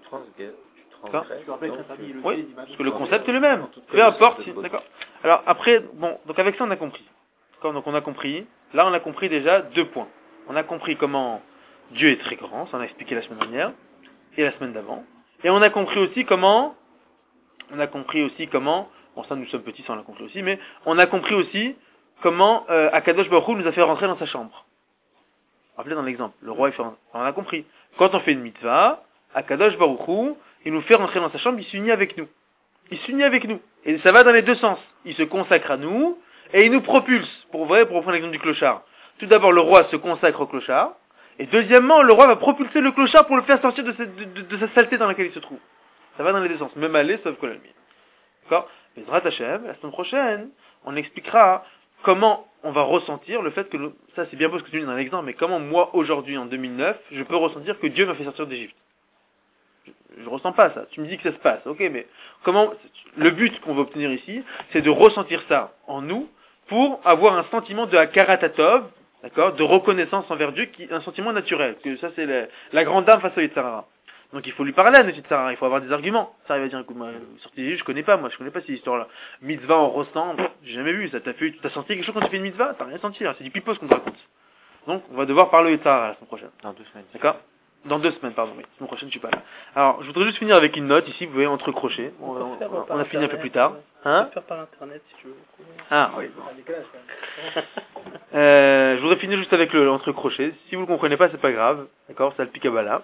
Oui, parce que le concept est le même. Peu importe. D'accord. Alors après, bon, donc avec ça on a compris. D'accord, donc on a compris. Là on a compris déjà 2 points. On a compris comment Dieu est très grand, ça on a expliqué la semaine dernière et la semaine d'avant. Et on a compris aussi comment, bon ça nous sommes petits, ça on l'a compris aussi, mais on a compris aussi comment Akadosh Baruch Hu nous a fait rentrer dans sa chambre. Rappelez dans l'exemple, le roi on a compris. Quand on fait une mitzvah, Akadosh Baruch Hu, il nous fait rentrer dans sa chambre, il s'unit avec nous. Il s'unit avec nous. Et ça va dans les 2 sens. Il se consacre à nous, et il nous propulse. Pour prendre l'exemple du clochard. Tout d'abord, le roi se consacre au clochard, et deuxièmement, le roi va propulser le clochard pour le faire sortir de sa saleté dans laquelle il se trouve. Ça va dans les 2 sens. Même aller, sauf que la nuit. D'accord? Bezrat Hashem, la semaine prochaine, on expliquera comment on va ressentir le fait que, ça c'est bien beau ce que tu dis dans l'exemple, mais comment moi, aujourd'hui, en 2009, je peux ressentir que Dieu m'a fait sortir d'Égypte. Je ressens pas ça. Tu me dis que ça se passe. Ok, mais comment, le but qu'on veut obtenir ici, c'est de ressentir ça en nous pour avoir un sentiment de Hakarat, d'accord, de reconnaissance envers Dieu, un sentiment naturel. Que ça, c'est la grande dame face au Yitzhara. Donc il faut lui parler à notre Yitzhara, il faut avoir des arguments. Ça, il va dire, écoute, moi, sortie d'Égypte, je connais pas cette histoire-là. Mitzvah, on ressent, j'ai jamais vu ça. T'as senti quelque chose quand tu fais une mitzvah? T'as rien senti, c'est du pipos qu'on te raconte. Donc, on va devoir parler au Yitzhara la semaine prochaine. Dans 2 semaines. D'accord? Dans 2 semaines, pardon, oui. La semaine prochaine, je suis pas là. Alors, je voudrais juste finir avec une note ici, vous pouvez entrecrocher. On a fini un peu plus tard. Hein? On peut faire par internet si tu veux. Ah, oui. Je voudrais finir juste avec l'entrecrochet. Si vous le comprenez pas, c'est pas grave. D'accord? C'est le Pikabala.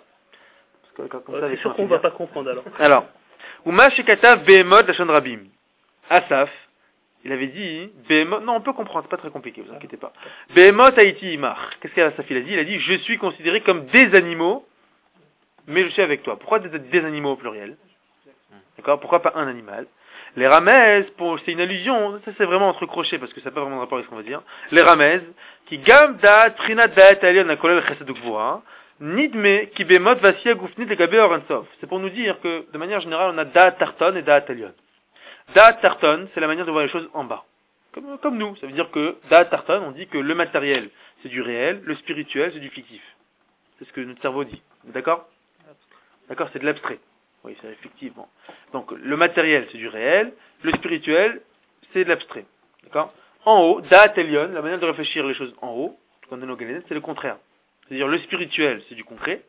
C'est sûr qu'on va pas comprendre alors. Alors, Uma Shekatav Behemot Lashon Rabim. Asaf, il avait dit, Behemot, non, on peut comprendre, c'est pas très compliqué, vous inquiétez pas. Behemot Haïti Imar. Qu'est-ce qu'Asaf il a dit? Il a dit, je suis considéré comme des animaux, mais je suis avec toi. Pourquoi des animaux au pluriel? D'accord? Pourquoi pas un animal? Les ramez, c'est une allusion, ça c'est vraiment entrecroché parce que ça n'a pas vraiment de rapport avec ce qu'on va dire. Les ramez, qui gam da'at prinat da'at alion akolel chesed ukvura, nidme ki bemot vasia gufnit legabe orensov. C'est pour nous dire que, de manière générale, on a da'at tarton et da'at alion. Da'at tarton, c'est la manière de voir les choses en bas. Comme nous. Ça veut dire que, da'at tarton, on dit que le matériel, c'est du réel, le spirituel, c'est du fictif. C'est ce que notre cerveau dit. D'accord? D'accord? C'est de l'abstrait. Oui, c'est effectivement. Donc, le matériel, c'est du réel. Le spirituel, c'est de l'abstrait. D'accord? En haut, da'at elion, la manière de réfléchir les choses en haut, c'est le contraire. C'est-à-dire, le spirituel, c'est du concret.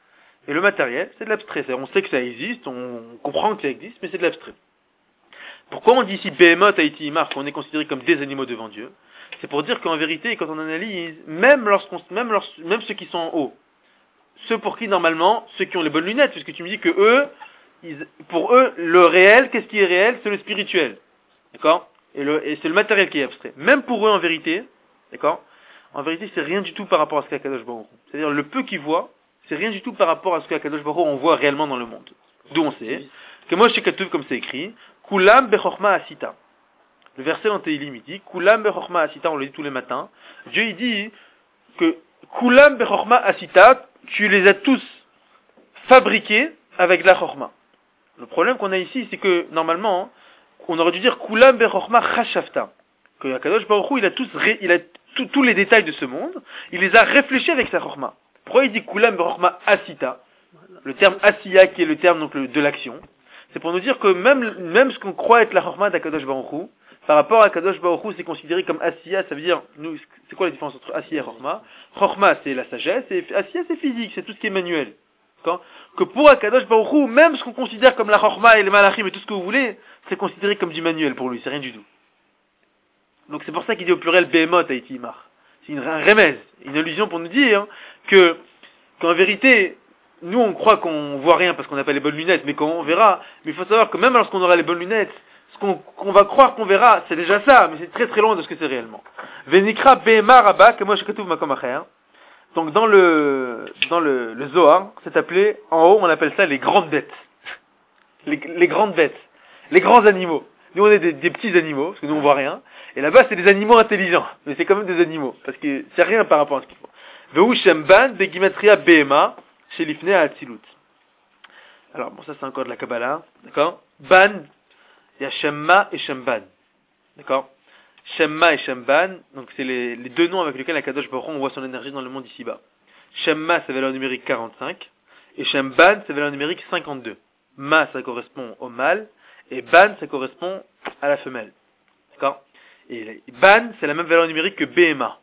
Et le matériel, c'est de l'abstrait. C'est-à-dire, on sait que ça existe, on comprend que ça existe, mais c'est de l'abstrait. Pourquoi on dit ici Behemot Haïti Imar, qu'on est considéré comme des animaux devant Dieu? C'est pour dire qu'en vérité, quand on analyse, même ceux qui sont en haut, ceux pour qui, normalement, ceux qui ont les bonnes lunettes, puisque tu me dis que eux, pour eux, le réel, qu'est-ce qui est réel? C'est le spirituel. D'accord? Et c'est le matériel qui est abstrait. Même pour eux, en vérité, d'accord? En vérité, c'est rien du tout par rapport à ce qu'Akadosh Baruch Hu. C'est-à-dire, le peu qu'ils voient, c'est rien du tout par rapport à ce qu'Akadosh Baruch Hu on voit réellement dans le monde. D'où on sait que moi, chez Katuv, comme c'est écrit, Kulam bechorma asita. Le verset dans Tehillim, il dit, Kulam bechorma asita, on le dit tous les matins. Dieu, il dit que Kulam bechorma asita, tu les as tous fabriqués avec de la chorma. Le problème qu'on a ici, c'est que, normalement, on aurait dû dire Kulam bechorma chashavta. Que Akadosh Baruch Hu, il a tous les détails de ce monde, il les a réfléchis avec sa chorma. Pourquoi il dit Kulam bechorma asita? Le terme asiya, qui est le terme donc, de l'action, c'est pour nous dire que même ce qu'on croit être la chorma d'Akadosh Baruch Hu, par rapport à Akadosh Baruch Hu, c'est considéré comme asiya, ça veut dire, nous, c'est quoi la différence entre asiya et chorma? Chorma, c'est la sagesse, et asiya, c'est physique, c'est tout ce qui est manuel. Que pour Akadosh Baruch Hu, même ce qu'on considère comme la chorma et les malachim et tout ce que vous voulez, c'est considéré comme du manuel pour lui, c'est rien du tout. Donc c'est pour ça qu'il dit au pluriel Behemot Haïti Imar. C'est un remède, une allusion pour nous dire qu'en vérité, nous on croit qu'on voit rien parce qu'on n'a pas les bonnes lunettes, mais qu'on verra. Mais il faut savoir que même lorsqu'on aura les bonnes lunettes, ce qu'on va croire qu'on verra, c'est déjà ça, mais c'est très très loin de ce que c'est réellement. Venikra Behema Rabba, comme moi je ketouv makom acher. Donc dans le Zohar, c'est appelé, en haut on appelle ça les grandes bêtes. Les grandes bêtes. Les grands animaux. Nous on est des petits animaux, parce que nous on voit rien. Et là-bas c'est des animaux intelligents. Mais c'est quand même des animaux, parce que c'est rien par rapport à ce qu'il faut. Vehu Shemban, Begimatria Behema, chez l'Ifnei Atzilut. Alors bon, ça c'est encore de la Kabbalah, d'accord? Ban, il y a Shemma et Shemban. D'accord? Shemma et Shemban, donc c'est les deux noms avec lesquels la Kadosh Baruch Hu, on voit son énergie dans le monde ici-bas. Shemma, c'est valeur numérique 45, et Shemban, c'est valeur numérique 52. Ma, ça correspond au mâle, et Ban, ça correspond à la femelle. D'accord? Et Ban, c'est la même valeur numérique que Behema.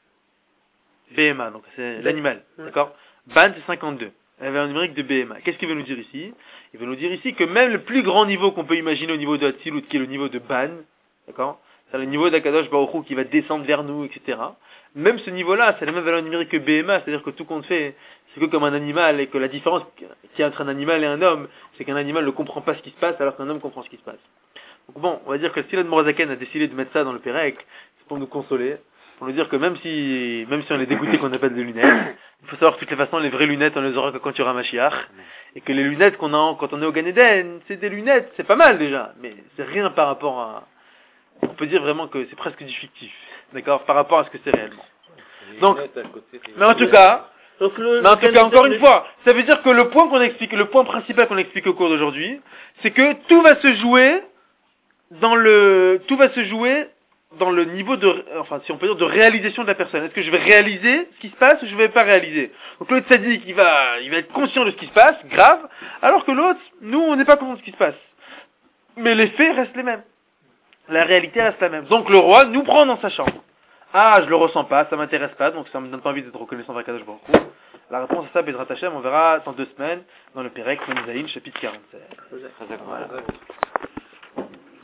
Behema, donc c'est l'animal. D'accord? Ban, c'est 52. La valeur numérique de Behema. Qu'est-ce qu'il veut nous dire ici? Il veut nous dire ici que même le plus grand niveau qu'on peut imaginer au niveau de Hatzilut, qui est le niveau de Ban, d'accord? C'est le niveau d'Akadosh Baruch Hu qui va descendre vers nous, etc. Même ce niveau-là, c'est la même valeur numérique que Behema, c'est-à-dire que tout compte fait, c'est que comme un animal, et que la différence qu'il y a entre un animal et un homme, c'est qu'un animal ne comprend pas ce qui se passe, alors qu'un homme comprend ce qui se passe. Donc bon, on va dire que si l'Admorazaken a décidé de mettre ça dans le Pérec, c'est pour nous consoler, pour nous dire que même si on est dégoûté qu'on n'a pas de lunettes, il faut savoir que de toutes les façons, les vraies lunettes, on les aura que quand il y aura Mashiach, et que les lunettes qu'on a quand on est au Gan Eden, c'est des lunettes, c'est pas mal déjà, mais c'est rien par rapport à... On peut dire vraiment que c'est presque du fictif, d'accord, par rapport à ce que c'est réellement. Donc, mais en tout cas, encore une fois, ça veut dire que le point principal qu'on explique au cours d'aujourd'hui, c'est que tout va se jouer dans le niveau de, enfin, si on peut dire, de réalisation de la personne. Est-ce que je vais réaliser ce qui se passe ou je vais pas réaliser? Donc le tzaddik, il va être conscient de ce qui se passe, grave, alors que l'autre, nous, on n'est pas conscient de ce qui se passe. Mais les faits restent les mêmes. La réalité reste la même. Donc le roi nous prend dans sa chambre. Ah, je le ressens pas, ça m'intéresse pas, donc ça me donne pas envie d'être reconnaissant vers Kadosh Baruch Hu. La réponse à ça, Bezrat Hashem, on verra dans 2 semaines, dans le Pérec, Menzaïn, chapitre 47. Voilà.